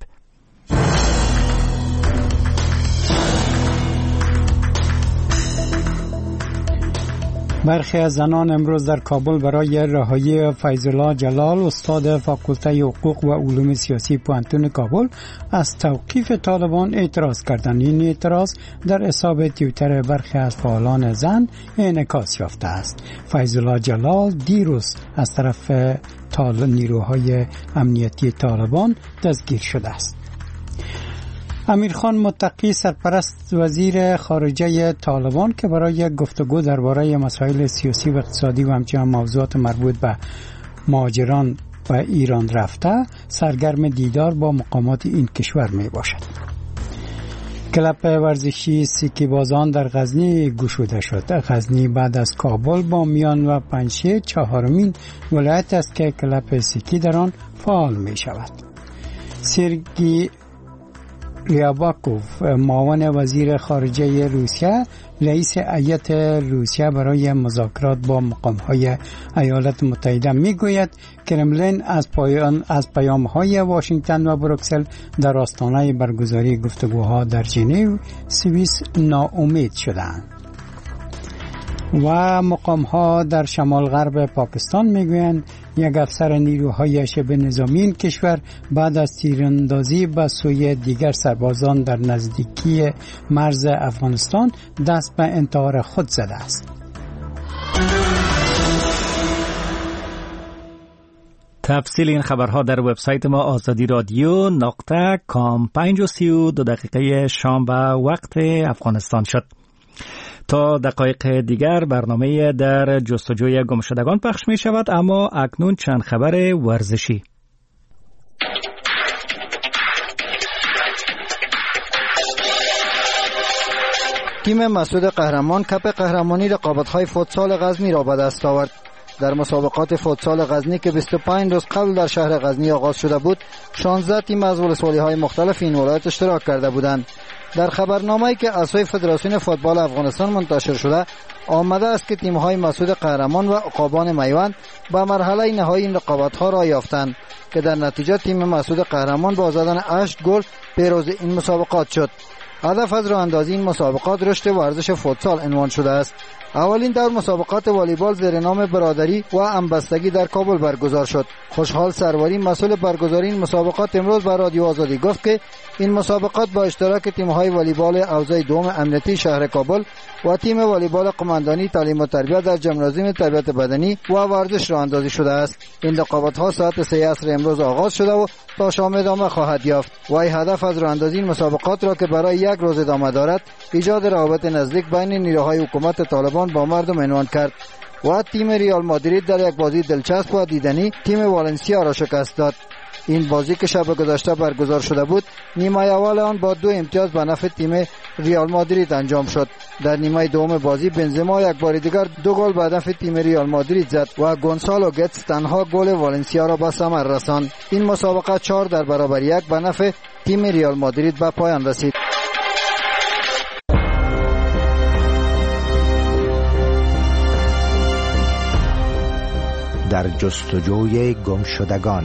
برخی از زنان امروز در کابل برای رهایی فیض‌الله جلال استاد فاکولته حقوق و علوم سیاسی پوهنتون کابل از توقیف طالبان اعتراض کردند. این اعتراض در حساب توییتر برخی از فعالان زن انعکاس یافته است. فیض‌الله جلال دیروز از طرف نیروهای امنیتی طالبان دستگیر شده است. امیرخان متقی سرپرست وزیر خارجه طالبان که برای گفتگو درباره مسائل سیاسی و اقتصادی و همچنین موضوعات مربوط به مهاجران و ایران رفته سرگرم دیدار با مقامات این کشور می باشد. کلب ورزشی سیکی بازان در غزنی گشوده شد. غزنی بعد از کابل با میان و پنجشیر 4مین ولایت است که کلب سیکی در آن فعال می شود. سرگی ریاباکوف معاون وزیر خارجه روسیه رئیس هیئت روسیه برای مذاکرات با مقام‌های ایالات متحده میگوید کرملین از پیام‌های واشنگتن و بروکسل در آستانه برگزاری گفتگوها در ژنو سوئیس ناامید شدند. و مقام‌ها در شمال غرب پاکستان میگویند یک افسر نیروهای شبه نظامی این کشور بعد از تیراندازی به سوی دیگر سربازان در نزدیکی مرز افغانستان دست به انتحار خود زده است. تفصیل این خبرها در وبسایت ما azadi.radio.com 5:32 شام به وقت افغانستان شد. تا دقایق دیگر برنامه در جستجوی گمشدگان پخش می شود، اما اکنون چند خبر ورزشی. تیم مسعود قهرمان کپ قهرمانی رقابت‌های فوتسال غزنی را به دست آورد. در مسابقات فوتسال غزنی که 25 روز قبل در شهر غزنی آغاز شده بود، 16 تیم از ولسوالی‌های مختلف این ولایت اشتراک کرده بودند. در خبرنامه‌ای که از سوی فدراسیون فوتبال افغانستان منتشر شده آمده است که تیم‌های مسعود قهرمان و عقابان میوند به مرحله نهایی این رقابت‌ها را یافتند که در نتیجه تیم مسعود قهرمان با زدن 8 گل پیروز این مسابقات شد. هدف از راه اندازی این مسابقات رشد ورزش فوتسال عنوان شده است. اولین دور مسابقات والیبال زیر نام برادری و همبستگی در کابل برگزار شد. خوشحال سروری مسئول برگزاری این مسابقات امروز به رادیو آزادی گفت که این مسابقات با اشتراک تیم‌های والیبال حوزه دوم امنیتی شهر کابل و تیم والیبال قماندانی تعلیم و تربیت در جمنازیوم تربیت بدنی و ورزش راه اندازی شده است. این رقابت‌ها ساعت 3 عصر امروز آغاز شده و تا شام ادامه خواهد یافت. و هدف از راه اندازی این مسابقات را که برای یک روز ادامه دارد، ایجاد روابط نزدیک بین نیروهای حکومت طالبان با مردم عنوان کرد. و تیم ریال مادرید در یک بازی دلچسب و دیدنی تیم والنسیا را شکست داد. این بازی که شب گذشته برگزار شده بود، نیمه اول آن با 2 امتیاز به نفع تیم ریال مادرید انجام شد. در نیمه دوم بازی بنزما یک بار دیگر 2 گل به نفع تیم ریال مادرید زد و گونسالو گتس تنها گل والنسیا را به ثمر رساند. این مسابقه 4-1 به نفع تیم ریال مادرید به پایان رسید. در جستجوی گمشدگان.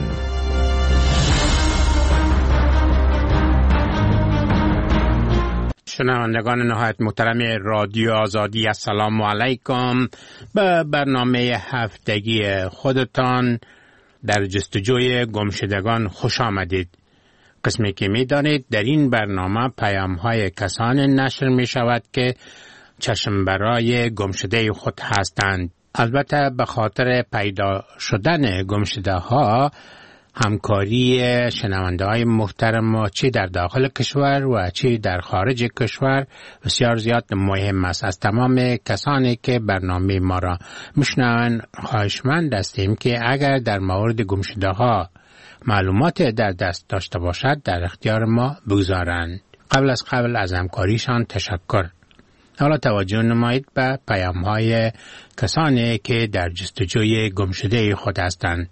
شنوندگان نهایت محترم رادیو آزادی، السلام علیکم. به برنامه هفتگی خودتان در جستجوی گمشدگان خوش آمدید. قسمی که می دانید در این برنامه پیام های کسان نشر می شود که چشم برای گمشده خود هستند. البته به خاطر پیدا شدن گمشده ها همکاری شنونده های محترم ما چی در داخل کشور و چی در خارج کشور بسیار زیاد مهم است. از تمام کسانی که برنامه ما را میشنوند خواهشمند هستیم که اگر در مورد گمشده ها معلومات در دست داشته باشد در اختیار ما بگذارند. قبل از همکاریشان تشکر. حالا توجه نمایید به پیام های کسانی که در جستجوی گمشده خود هستند.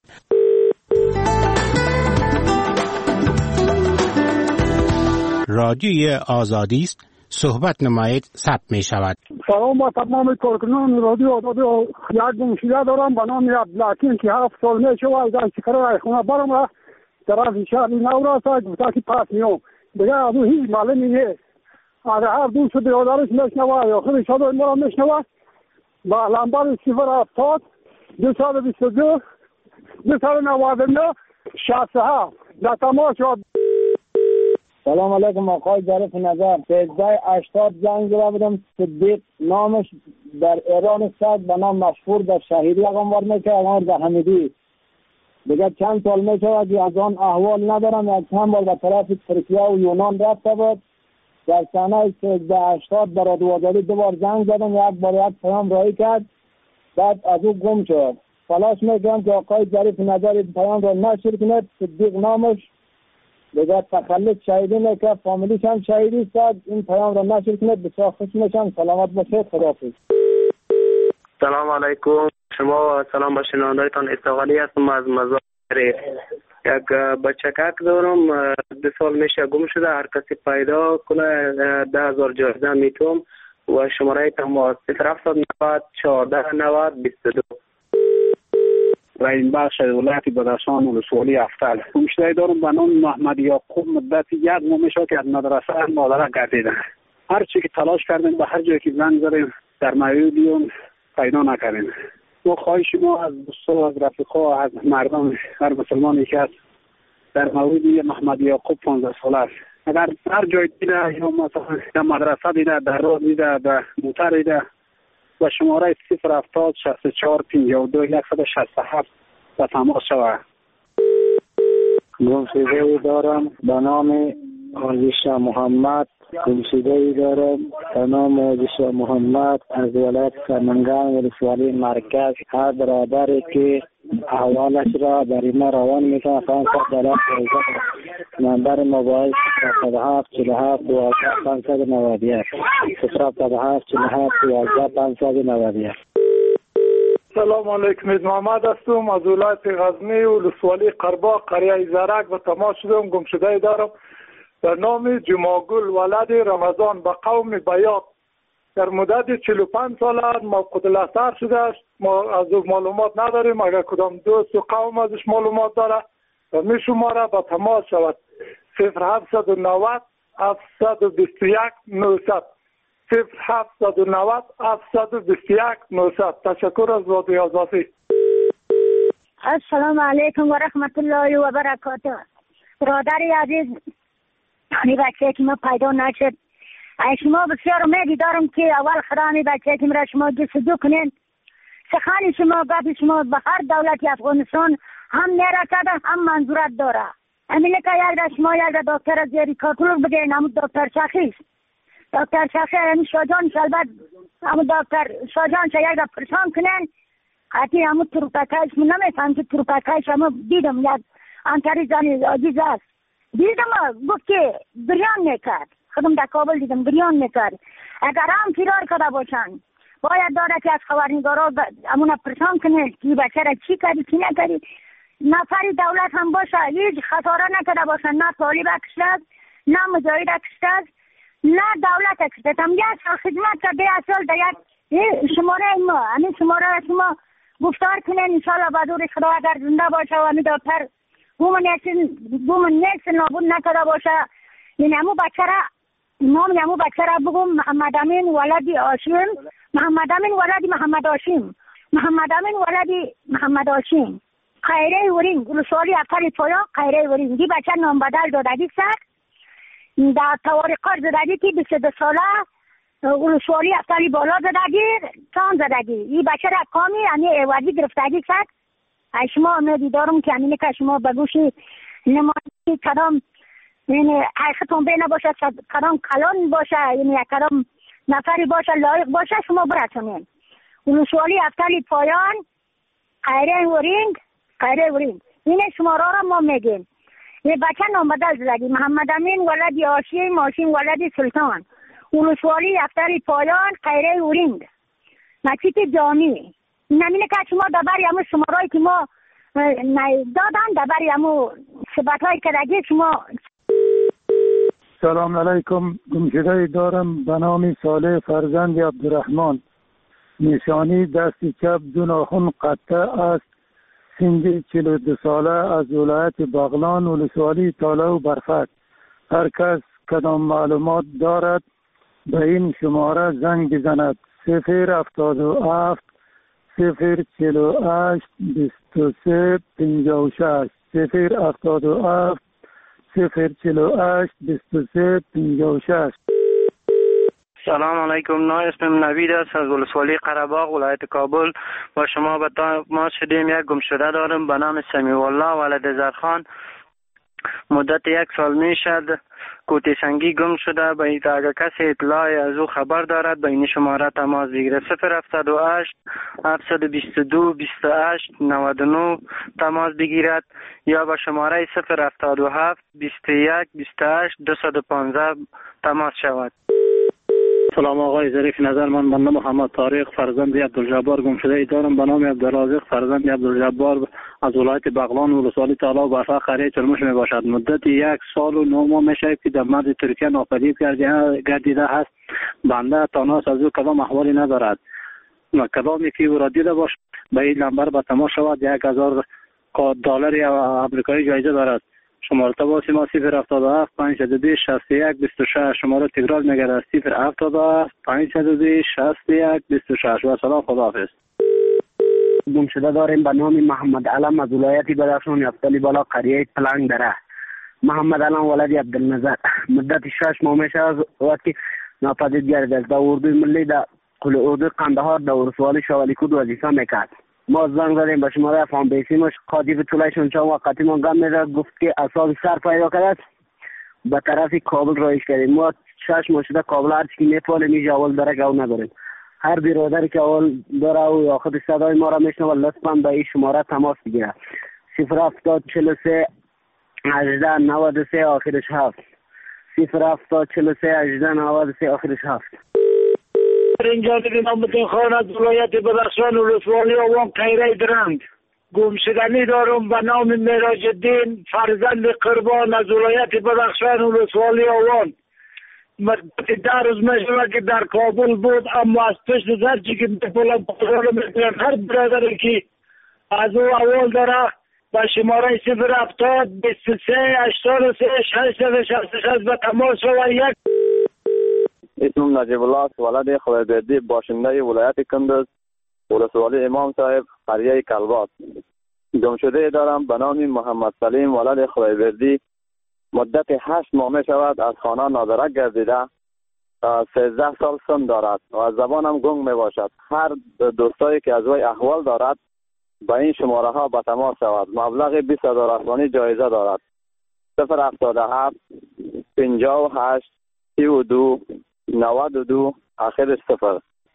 رادیوی آزادی است، صحبت نمایید، ثبت می شود. سلام با تمام کارکنان رادیو آزادی. یک گمشده دارم به نام عبدالحکیم که 7 سال می شود از چکر خونه برم را طرف شهر نو راست گفته که پس میام دیگه از او هیچ معلومی نیست. اگر هر دوست برادرش میشنوه یا خود صدای ما را میشنوه با لمبر 070 222 299 67 در تماس شد. سلام علیکم آقای ظریف نظر. 1380 جنگ زده بودم. صدیق نامش در ایران است به نام مشهور در شهیدی اقاموار میشه اقاموار در حمیدی. دیگه چند سال میشه که از آن احوال ندارم. یک چند بار به طرف ترکیه و یونان رفته بود. در سنه 1380 برای دوازدی 2 بار زنگ زدم. یک بار یک پیام رایی کرد بعد از او گم شد. تلاش میکنم که آقای ظریف نظر پیام را نشر کنید. صدیق نامش دیگه تخلص شهیدی میکنه، فامیلیش هم شهیدی است. این پیام را نشر کنید. بسیار خوش میشم. سلامت باشید. خداحافظ. سلام علیکم. شما سلام به شنوندگان. استقلالی هستم از مزار. یک بچکک دارم 2 سال میشه گم شده. هر کسی پیدا کنه 10,000 جایزه میتونم و شماره تماس 0790 14 90 22. رئیس بخش ولایت بدخشان ولسوالی افتل. گمشده دارم به نام محمد یعقوب. مدت 1 ماه میشه که از مدرسه مادر گردیدم. هر چی که تلاش کردیم به هر جایی که زنگ زدیم در مویدیون پیدا نکردیم. ما خواهش ما از دوستا از رفیقا از مردم هر مسلمانی که است در مویدی محمد یعقوب 15 ساله است. اگر هر جای دیده یا مثلا در مدرسه دیده در راه دیده در موتر دیده و شماره 070 64 52 167 و تماس شود. گمشده دارم به نام عزیشا محمد. گمشده دارم به نام عزیشا محمد از ولایت سمنگان ولسوالی مرکز. هر برادری که احوالش را برای ما روان میکنه 500 نمبر موبایل 077 47 12 591 077 47 12 591. سلام علیکم. محمد هستم از ولایت غزنی ولسوالی قرباق قریه زرک و تماس شدم. گمشده دارم به نام جماگل ولد رمضان به قوم بیات. در مدت 45 سال موقوت الاثر شده است. ما از او معلومات نداریم. اگر کدام دوست و قوم ازش معلومات داره و می شماره به تماس شود 0790 721 900 0790 721 900. تشکر از رادیو آزادی. السلام علیکم و رحمت الله و برکاته. برادری عزیز، این بچه که ما پیدا نشد، شما بسیار امیدی دارم که اول خدای بچه که مرا شما جستجو کنین. سخن شما گفت شما به هر دولت افغانستان هم نرسده هم منظورت داره. همینه که یک شما یک دکتر زیری کاتلور بگین. همون دکتر شخیص دکتر شخیص همون شاجان شلبت همون دکتر شاجان شا یک پرسان کنین. حتی همون تروپکایش من نمیفهم که تروپکایش همون دیدم یک انتری زنی عزیز است. دیدم گفت که بریان میکرد. خودم در کابل دیدم بریان میکرد. اگر هم فرار کرده باشن باید داره که از خبرنگارا همون پرسان کنه که بچه را چی کردی چی نکردی. نفری دولت هم باشه هیچ خساره نکرده باشن. نه طالب کشته نه مجاهد کشته نه دولت کشته. هم یک سال خدمت کرده 1 سال در یک شماره ما همین شماره شما گفتار کنن انشالله بدور خدا اگر زنده باشه و می دکتر گومن نیست نابود نکده باشه. این همو بچه را نام همو بچه را بگم محمد امین ولدی هاشم، محمد امین ولدی محمد هاشم، محمد امین ولدی محمد هاشم. خیره ورین رسولی افتر پایا خیره ورین دی بچه نام بدل دادگی سر در توارقار زدگی که 22 ساله رسولی افتری بالا زدگی تان زدگی این بچه را کامی یعنی ایوازی گرفتگی سر. شما امیدی دارم که همینه که شما بگوشی نمایی کدام یعنی حقیقتون بینه باشه کدام کلان باشه یعنی کدام نفری باشه لایق باشه شما برسونین. رسولی افتری پایان خیره ورین اینه شماره را ما میگیم. یه بچه نام بدل زدگی محمد امین ولدی هاشم، هاشم ولدی سلطان. ولسوالی افتری پایان خیره ورینگ مسجد جامی. نمینه که شما دبری همون شمارهایی که ما دادن دبری همون ثبتهایی که دگی شما. سلام علیکم. گمشده دارم به نام صالح فرزند عبدالرحمن. نشانی دست چپ دو ناخن قطع است. سن 42 ساله از ولایت بغلان ولسوالی تاله و برفک. هر کس کدام معلومات دارد به این شماره زنگ بزند. 077 048 23 56 077 048 23 56. سلام علیکم. اسمم نوید است از ولسوالی قره‌باغ ولایت کابل. با شما به تماس شدیم. یک گمشده دارم به نام سمیع الله ولد زرخان. مدت 1 سال می شد کوتی سنگی گم شده. به این اگر کسی اطلاعی از او خبر دارد به این شماره تماس بگیره. 078 722 28 99 تماس بگیرد یا به شماره 077 21 28 215 تماس شود. سلام آقای ظریف نظر. من بنده محمد طارق فرزند عبدالجبار گمشده دارم به نام عبدالرازق فرزند عبدالجبار از ولایت بغلان ولسوالی تالا و برفق قریه چرموش می باشد. مدت 1 سال و 9 ماه می شود که در مرز ترکیه ناپدید گردیده است. بنده تاناس از او کدام احوالی ندارد و کدامی که او را دیده باش به این نمبر به تماس شود. 1000 دلار آمریکایی جایزه دارد. شماره تماس ما 077 520 61 26. شماره تکرار میگردد 077 520 61 26. و سلام خداحافظ. گمشده داریم به نام محمد علم از ولایت بدخشان یفتلی بالا قریه پلنگ دره. محمد علم ولد عبدالنظر. مدت 6 ماه میشه از وقتی ناپدید گردید. در اردوی ملی در قل اردوی قندهار در ولسوالی شوالیکود وظیفه میکرد. ما زنگ زدیم به شماره فام بیسیمش قاطی طولایشون چون وقتی ما گم میده گفت که اصاب سر پیدا کرد به طرف کابل رایش کردیم. ما 6 ماه شده کابل هرچی که میپاله میجه اول داره که اول نداریم. هر برادری که اول داره و یا خود صدای ما را میشنه لطفا به این شماره تماس بگیره. 070 43 18 93 آخرش 7 070 43 18 93 آخرش 7. اینجا دیدیم امتین خان از ولایت بدخشان ولسوالی آوان خیره درند. گمشدنی دارم به نام معراج الدین فرزند قربان از ولایت بدخشان ولسوالی آوان. مدت 10 روز میشود که در کابل بود اما از پشت زرچی که میپولم بازار میکنم. هر برادری که از او اول داره با شماره 070 23 83 666 به تماس شود. یک اسمم نجیب الله است ولد خویبردی باشنده ولایت کندز ولسوالی امام صاحب قریه کلبات. گمشده دارم به نام محمد سلیم ولد خویبردی. مدت 8 ماه می شود از خانه نادرک گردیده. 13 سال سن دارد و از زبانم گنگ می باشد. هر دوستایی که از وی احوال دارد با این شماره ها به تماس شود. مبلغ 20,000 افغانی جایزه دارد. 077 58 32 92 آخرش 0.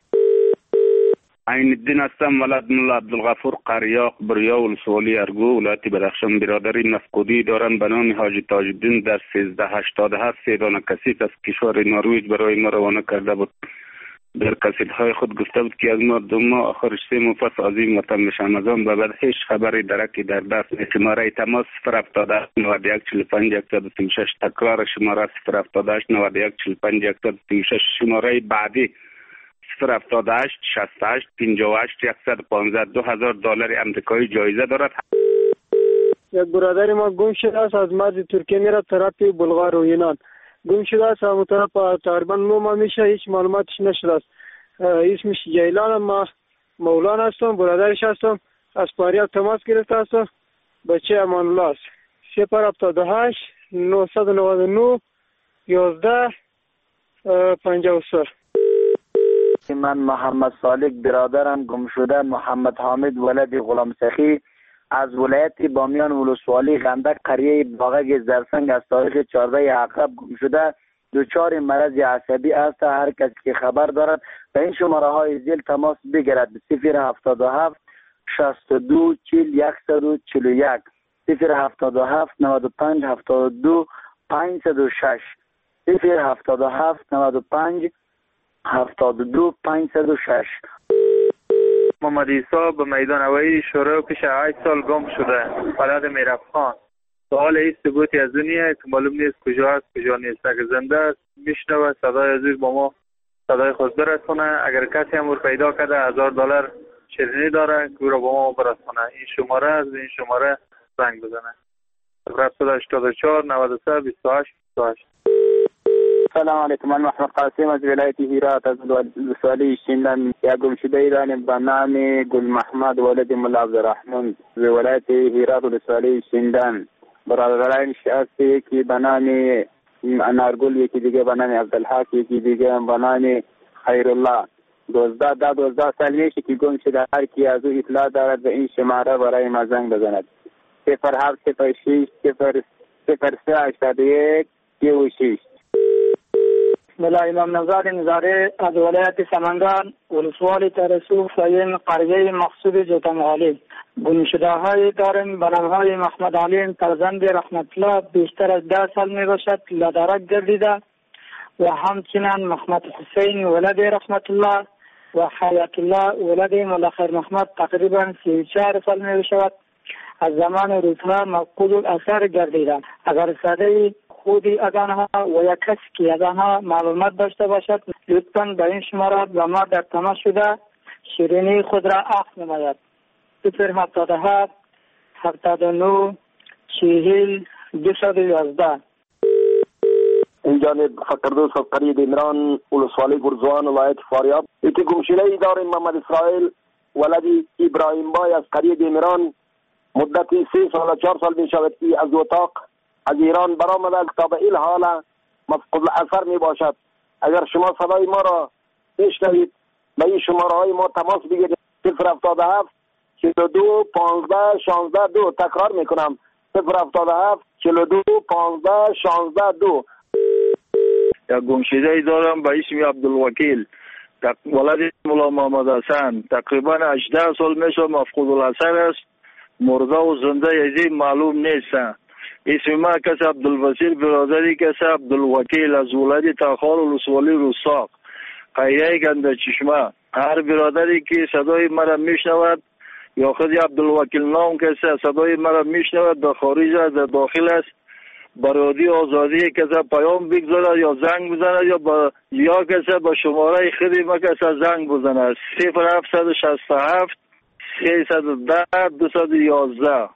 عین الدین هستم ولد ملا عبدالغفور قریاق بریا ولسوالی ارگو ولایت بدخشان. برادری نفقودی دارم به نام حاجی تاج الدین در 1387 سیدان کسیت از کشور نروژ برای ما روانه کرده بود. در کسیت‌های خود گفته بود که از مردم ما آخرش 3 مفصل عظیم وطن میشن. از آن به بعد هیچ خبری درکی در دست نیست. شماره تماس 078 91 45 136. تکرار شماره 078 91 45 136. شماره بعدی 078 68 58 115 $2000 آمریکایی جایزه دارد. یک برادر ما گم شده است، از مرز ترکیه میره طرف بلغار و یونان. گم شده است، همون طرف تقریبا 9 ماه میشه، هیچ معلوماتش نشده است. اسمش جیلان، ما مولانا هستم، برادرش هستم. از فاریاب تماس گرفته هستم. بچه امان الله است. 078 999 11 53. من محمد صالح برادرم گم شده محمد حامد ولد غلام سخی از ولایت بامیان ولسوالی غندک قریه باغک زرسنگ از تاریخ 14 عقرب گم شده. دچار مرض عصبی است. هر کسی که خبر دارد به این شماره های زیر تماس بگیرد. 077 62 40 141 077 95 72 506 077 95 72 506. محمد عیسی به میدان هوایی شروع پیش 8 سال گم شده. بلد میرفخان. سوال هیچ ثبوتی از دنیا که معلوم نیست کجا است کجا نیست. اگر زنده است میشنوه صدای عزیز با ما صدای خود برسونه. اگر کسی هم پیدا کرده $1000 شیرینی داره که رو با ما برسونه. این شماره از این شماره زنگ بزنه. 784 93 28 28. سلام علیکم. من محمد قاسم از ولایت هرات از ولسوالی شیندن. یک گم شده ایرانی به نام گل محمد ولد ملا عبدالرحمن از ولایت هرات ولسوالی شیندن. برادرانش هستی که به نام انارگل، یکی دیگه به نام عبدالحق، یکی دیگه به نام خیرالله. 12 سال میشه که گم شده. هر کی از او اطلاع دارد به این شماره برای ما زنگ بزند. 0706 0381 36. بسم الله. امام نژاد نظاری از ولایت سمنگان ولسوالی ترسو فیم قریه مقصود جوتمغالی. گم شده های داریم به نام های محمد علی فرزند رحمت الله بیشتر از 10 سال می باشد لدرک گردیده و همچنین محمد حسین ولد رحمت الله و حیات الله ولد مولا خیر محمد تقریبا 34 سال می باشد. از زمان روزها مفقود الاثر گردیده. اگر صدای خودی از آنها و یک کسی که از آنها معلومات داشته باشد لطفاً به این شماره با ما در تماس شده شیرینی خود را اخذ نماید. 077 79 40 211. این جانب فقردوس از قریه دیمران ولسوالی گرزوان ولایت فاریاب. یکی گمشده ای داریم محمد اسرائیل ولدی ابراهیم بای از قریه دیمران. مدتی 3 سال و 4 سال می شود که از اتاق از ایران برآمده تا به این حال مفقود الاثر می باشد. اگر شما صدای ما را بشنوید به این شماره های ما تماس بگیرید. 077 42 15 16 2. تکرار می کنم 077 42 15 16 2. یک گمشده ای دارم به اسم عبدالوکیل ولد مولا محمد حسن. تقریبا 18 سال میشه مفقود الاثر است. مرده و زنده یزی معلوم نیست. اسم ما کس عبدالوسیل برادری کس عبدالوکیل از ولد تاخال ولسوالی روساق قریه گنده چشمه. هر برادری که صدای مرا میشنود یا خود عبدالوکیل نام کس صدای مرا میشنود در خارج است در داخل است برادی آزادی کس پیام بگذارد یا زنگ بزند یا کس با شماره خودی ما کس زنگ بزند. 0767 310 211.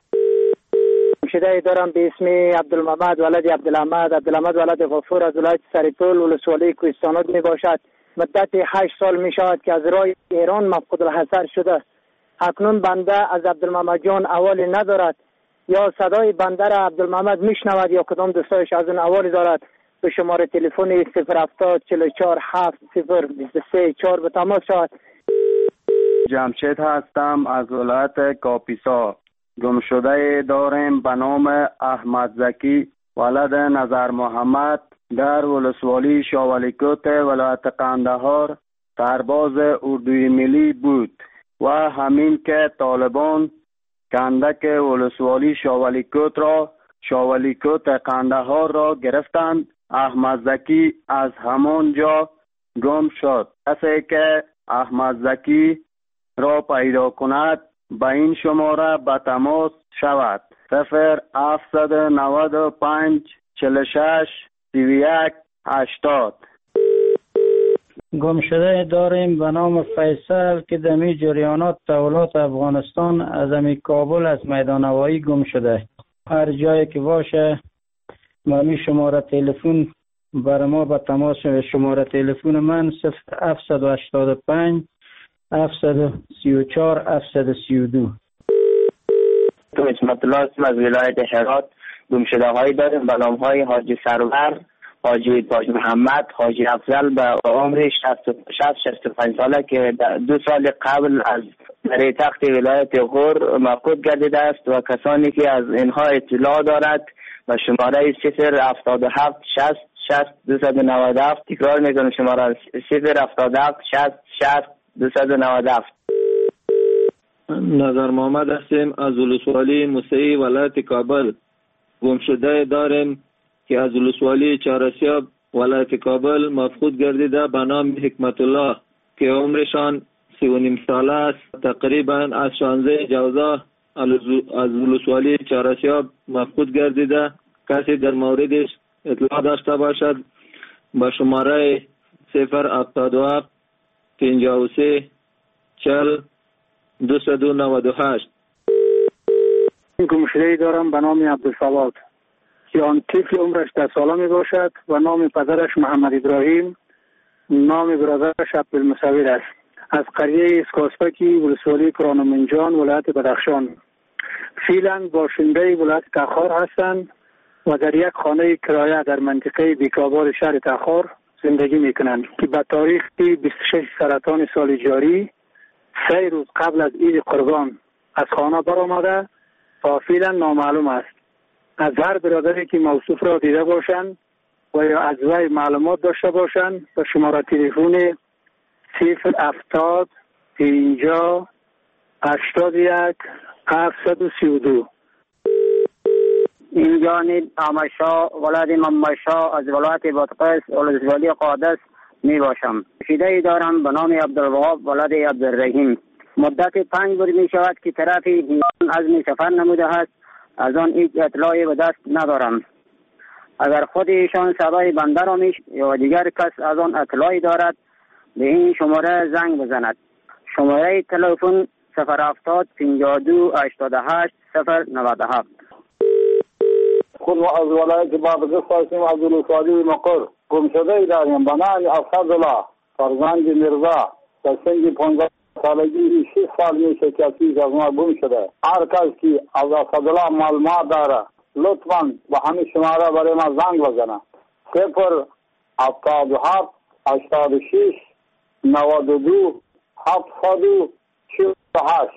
شده دارم به اسم عبدالمحمد ولد عبدالحمد ولد غفور از ولایت سریپول ولسوالی کوهستانات می باشد. مدت 8 سال می شود که از راه ایران مفقود الحضر شده. اکنون بنده از عبدالمحمد جان احوالی ندارد. یا صدای بنده را عبدالمحمد می شنود یا کدام دوستایش از اون احوالی دارد. به شماره تلفن 070 44 7 0 23 4 به تماس شود. جمشید هستم از ولایت کاپیسا. گم شده داریم به نام احمد زکی ولد نظر محمد در ولسوالی شاولیکوت ولایت قندهار سرباز اردوی ملی بود و همین که طالبان کندک ولسوالی شاولیکوت قندهار را گرفتند. احمد زکی از همان جا گم شد. کسی که احمد زکی را پیدا کند به این شماره به تماس شود. 0795 46 31 80. گم شده داریم به نام فیصل که دمی جریانات تحولات افغانستان از امی کابل از میدان هوایی گم شده. هر جایی که باشه مامی شماره تلفن برای ما به تماس. شماره تلفن من 0785 734 732. تو اسمت الله از ولایت هرات. گم شده هایی داریم به نام های حاجی سرور، حاجی تاج محمد، حاجی افضل به عمر 65 ساله که 2 سال قبل از در تخت ولایت غور مفقود گردیده است و کسانی که از اینها اطلاع دارد و شماره 077 60 60 297. تکرار میکنم شماره 077 60 60 297. نظر محمد هستیم از ولسوالی موسعی ولایت کابل. گم شده داریم که از ولسوالی چهارسیاب ولایت کابل مفقود گردیده به نام حکمت الله که عمرشان 39 ساله است. تقریبا از 16 جوزا از ولسوالی چهارسیاب مفقود گردیده. کسی در موردش اطلاع داشته باشد با شماره 077 53 40 298. گم شده دارم به نام عبدالصواد که آن طفل عمرش 10 ساله می باشد و نام پدرش محمد ابراهیم، نام برادرش عبدالمصور است. از قریه اسکاسپکی ولسوالی کرانمنجان ولایت بدخشان. فعلا باشنده ولایت تخار هستند و در یک خانه کرایه در منطقه بیکابار شهر تخار زندگی می کنند که به تاریخ 26 سرطان سال جاری 3 روز قبل از عید قربان از خانه برآمده و فعلا نامعلوم است. از هر برادری که موصوف را دیده باشند و یا از وی معلومات داشته باشند به شماره تلفن 070 50 81 732. این جانب آمشا ولاد ممشا از ولایت بادغیس ولسوالی قادس می باشم. شیده دارم به نام عبدالوهاب ولاد عبدالرحیم. مدت 5 روز می شود که طرف ایران عزم سفر نموده است. از آن هیچ اطلاعی به دست ندارم. اگر خود ایشان صدای بنده را یا دیگر کس از آن اطلاعی دارد به این شماره زنگ بزند. شماره تلفن 070 52 88 097. خود از ولایت بادغیس هستیم از ولسوالی مقر. گم شده داریم به نام اسدالله فرزند مرزا در سن 15 سالگی 6 سال میشه که از ما گم شده. هر کس که از اسدالله معلومات داره لطفاً به همین شماره برای ما زنگ بزنه. 077 86 92 748.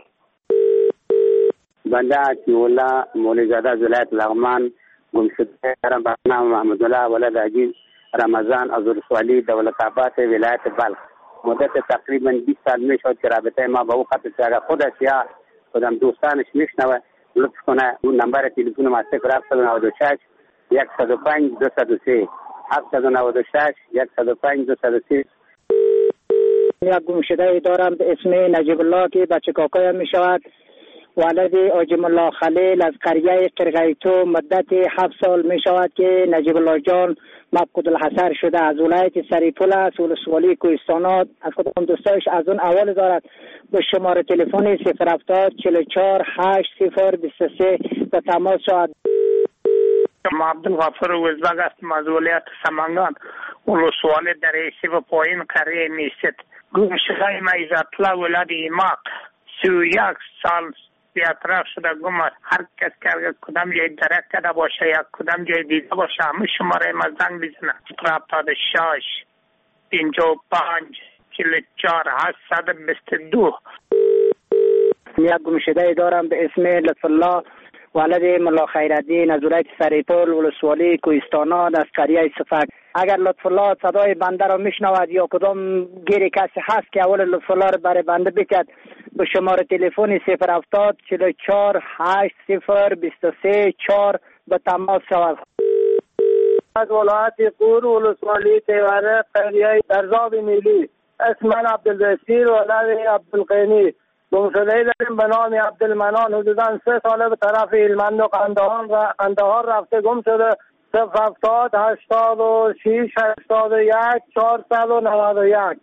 بنده عطی‌الله مولیزاده از ولایت لغمان. گم شده دارم به نام محمدالله ولد عجیب رمضان از ولسوالی دولت آباد ولایت بلخ. مدت تقریبا 20 سال میشد که رابطه ما با او قطع شده. اگر خودش یا خودم دوستانش میشنوه لطف کنه اون نمبر تلفن ما 0796 105 203 796 105 203. یک گم شده دارم به اسم نجیب الله که بچه کاکایم می شود. ولد آجم الله خلیل از قریه قرقیتو. مدت 7 سال می شود که نجیب الله جان مفقود الحصر شده. از ولایت سریپول است ولسوالی کوهستانات. از کدام دوستایش از اون اول دارد به شماره تلفن 070 44 80 23 به تماس شود. عبدالغفور وزبگ هستم از ولایت سمنگان ولسوالی دریسی و پایین قریه میست. گم شده ما عزت‌الله ولد ایماق 31 سال بی‌اطراف شده گم است. هر کس که کدام جای درک کرده باشه یا کدام جای دیده باشه همه شماره ما زنگ بزنه. 76 55 44 822. یک گم شده دارم به اسم لطف الله ولد ملا خیرالدین از ولایت سریپول ولسوالی کوهستانات از قریه صفک. اگر لطف الله صدای بنده را میشنود یا کدام گیری کسی هست که اول لطف الله را برای بنده بکد به شماره تلفن 070 44 80 23 4 به تماس شود. از ولایت قور ولسوالی تیوره قریه درزاب میلی. اسم من عبدالبصیر ولد عبدالقینی. گم شده داریم به نام عبدالمنان. حدوداً 3 ساله به طرف هلمند و قندهار رفته گم شده. 070 86 81 491.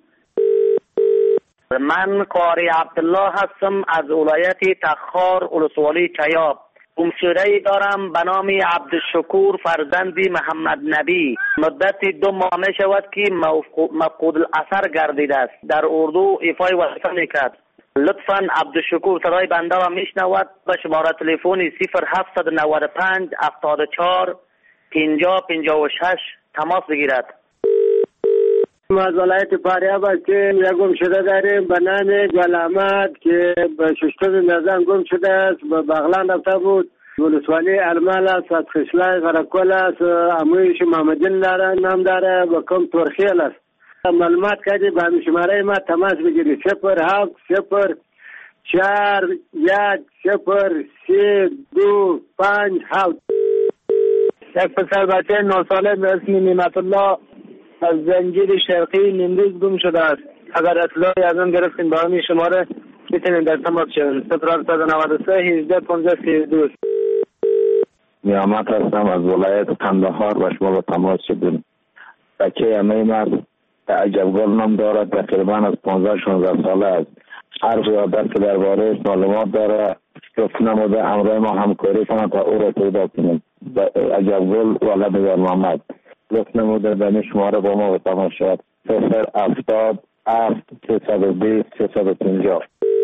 من قاری عبدالله هستم از ولایت تخار ولسوالی چیاب. گمشده‌ای دارم به نام عبدالشکور فرزندی محمد نبی. مدت 2 ماه می شود که مفقود الاثر گردیده است. در اردو ایفای وظیفه میکرد. لطفاً عبدالشکور صدای بنده را میشنود. به شماره تلفن 0795 74 50 56 تماس بگیرد. ما از ولایت فاریاب هستیم. یک گمشده داریم به نام گل احمد که به 6 نظام گم شده است. به بغلان رفته بود. ولسوالی ارمال است. از خشلای غرقل است. امویش محمدین داره نام داره. به کم ترخیل است. معلومات کردی به همین شماره ما تماس بگیری. 07 0 4 1 0 3 2 5 7. یک پسر بچه 9 ساله به اسم نعمت الله از زنجیر شرقی نیمروز گم شده است. اگر اطلاعی از اون گرفتین با همین شماره میتونین در تماس شدین. 0793 18 15 32. نیامت هستم از ولایت قندهار و شما به تماس شدین. بچه امیم است. عجبگل نام دارد. تقریبا از 15-16 ساله است. حرف یادت که درباره معلومات داره. گفت نموده امرای ما همکاری کنند تا او را پیدا کنیم. عجبگل ولد یار محمد. گفت نموده به شماره با ما به تماس شد. 070 320 350.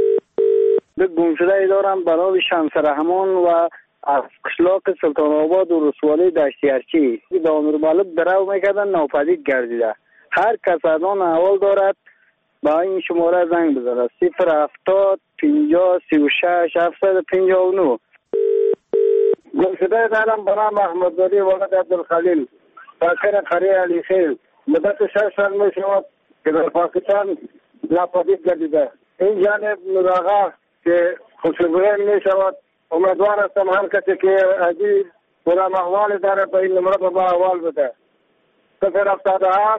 به گمشده دارم برای شمس رحمان و از قشلاق سلطان آباد و رسوالی دشتیارچی به آمیر بالب درو میکردن ناپدید گردیده. هر کس از آن احوال دارد با این شماره زنگ بزنه. 070 50 36 759. گمشده دارم برای محمد ولی ولد عبدالخلیل ساکن قریه علی خیل. مدت 6 سال می شود که در پاکستان ناپدید گردیده. این جانب نوراغا که خوشبین می شود. امیدوار هستم هر کسی که عجیب برام احوال داره به این نمره با احوال بده. 077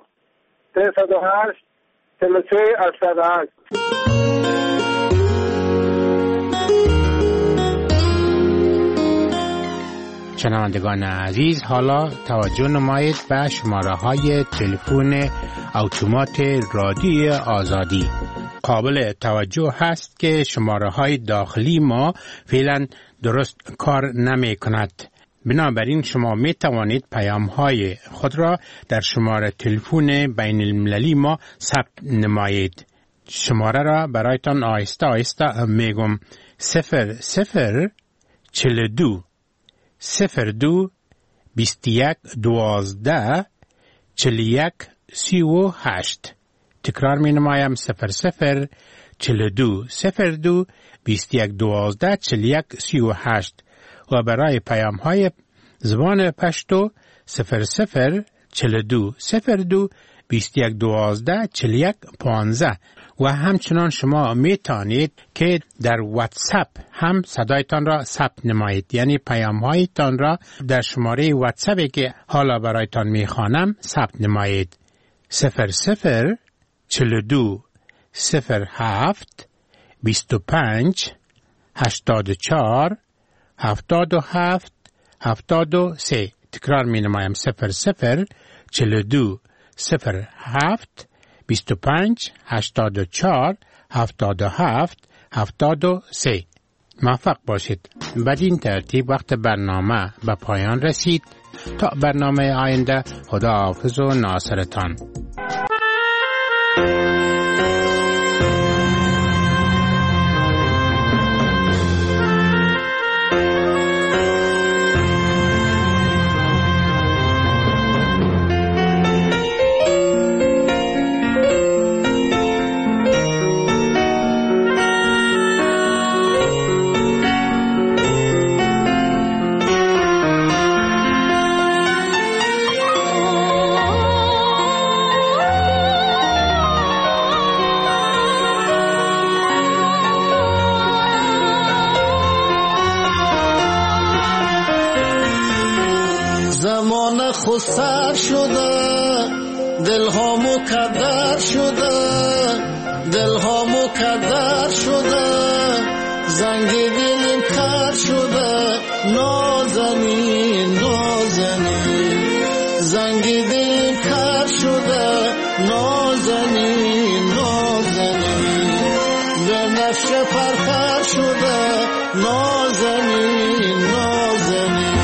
308 33 88. شنوندگان عزیز، حالا توجه نمایید به شماره های تلفن اتومات رادیو آزادی. قابل توجه هست که شماره های داخلی ما فعلا درست کار نمی کند. بنابراین شما می توانید پیام های خود را در شماره تلفن بین المللی ما ثبت نمایید. شماره را برایتان آهسته آهسته میگم. 0042 02 21 12 41 38. تکرار می نمایم. 0042 02 21 12 41 38. و برای پیام های زبان پشتو 0042 02 21 12 41 15. و همچنان شما می توانید که در واتساپ هم صدایتان را ثبت نمایید، یعنی پیام هایتان را در شماره واتساپی که حالا برایتان می خوانم ثبت نمایید. 0042 07 25 84 77 73. تکرار می نمایم. 0042 07 25 84 77 73. موفق باشید. بدین ترتیب وقت برنامه به پایان رسید. تا برنامه آینده، خدا حافظ و ناصرتان. سر شده دلها مکدر شده دلها مکدر شده زنگ دلم کر شده نازنین نازنین عشق پرپر شده نازنین نازنین.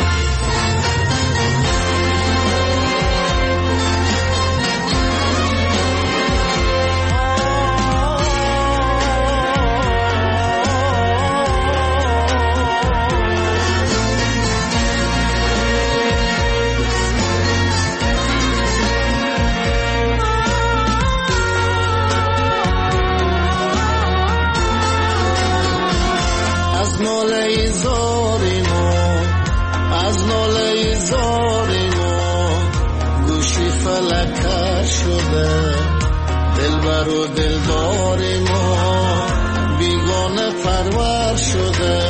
از ناله زاری ما گوشی فلکر شده، دلبر و دلدار ما بیگانه پرور شده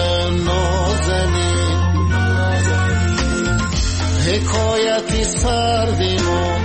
نازنین. حکایتی سردی ما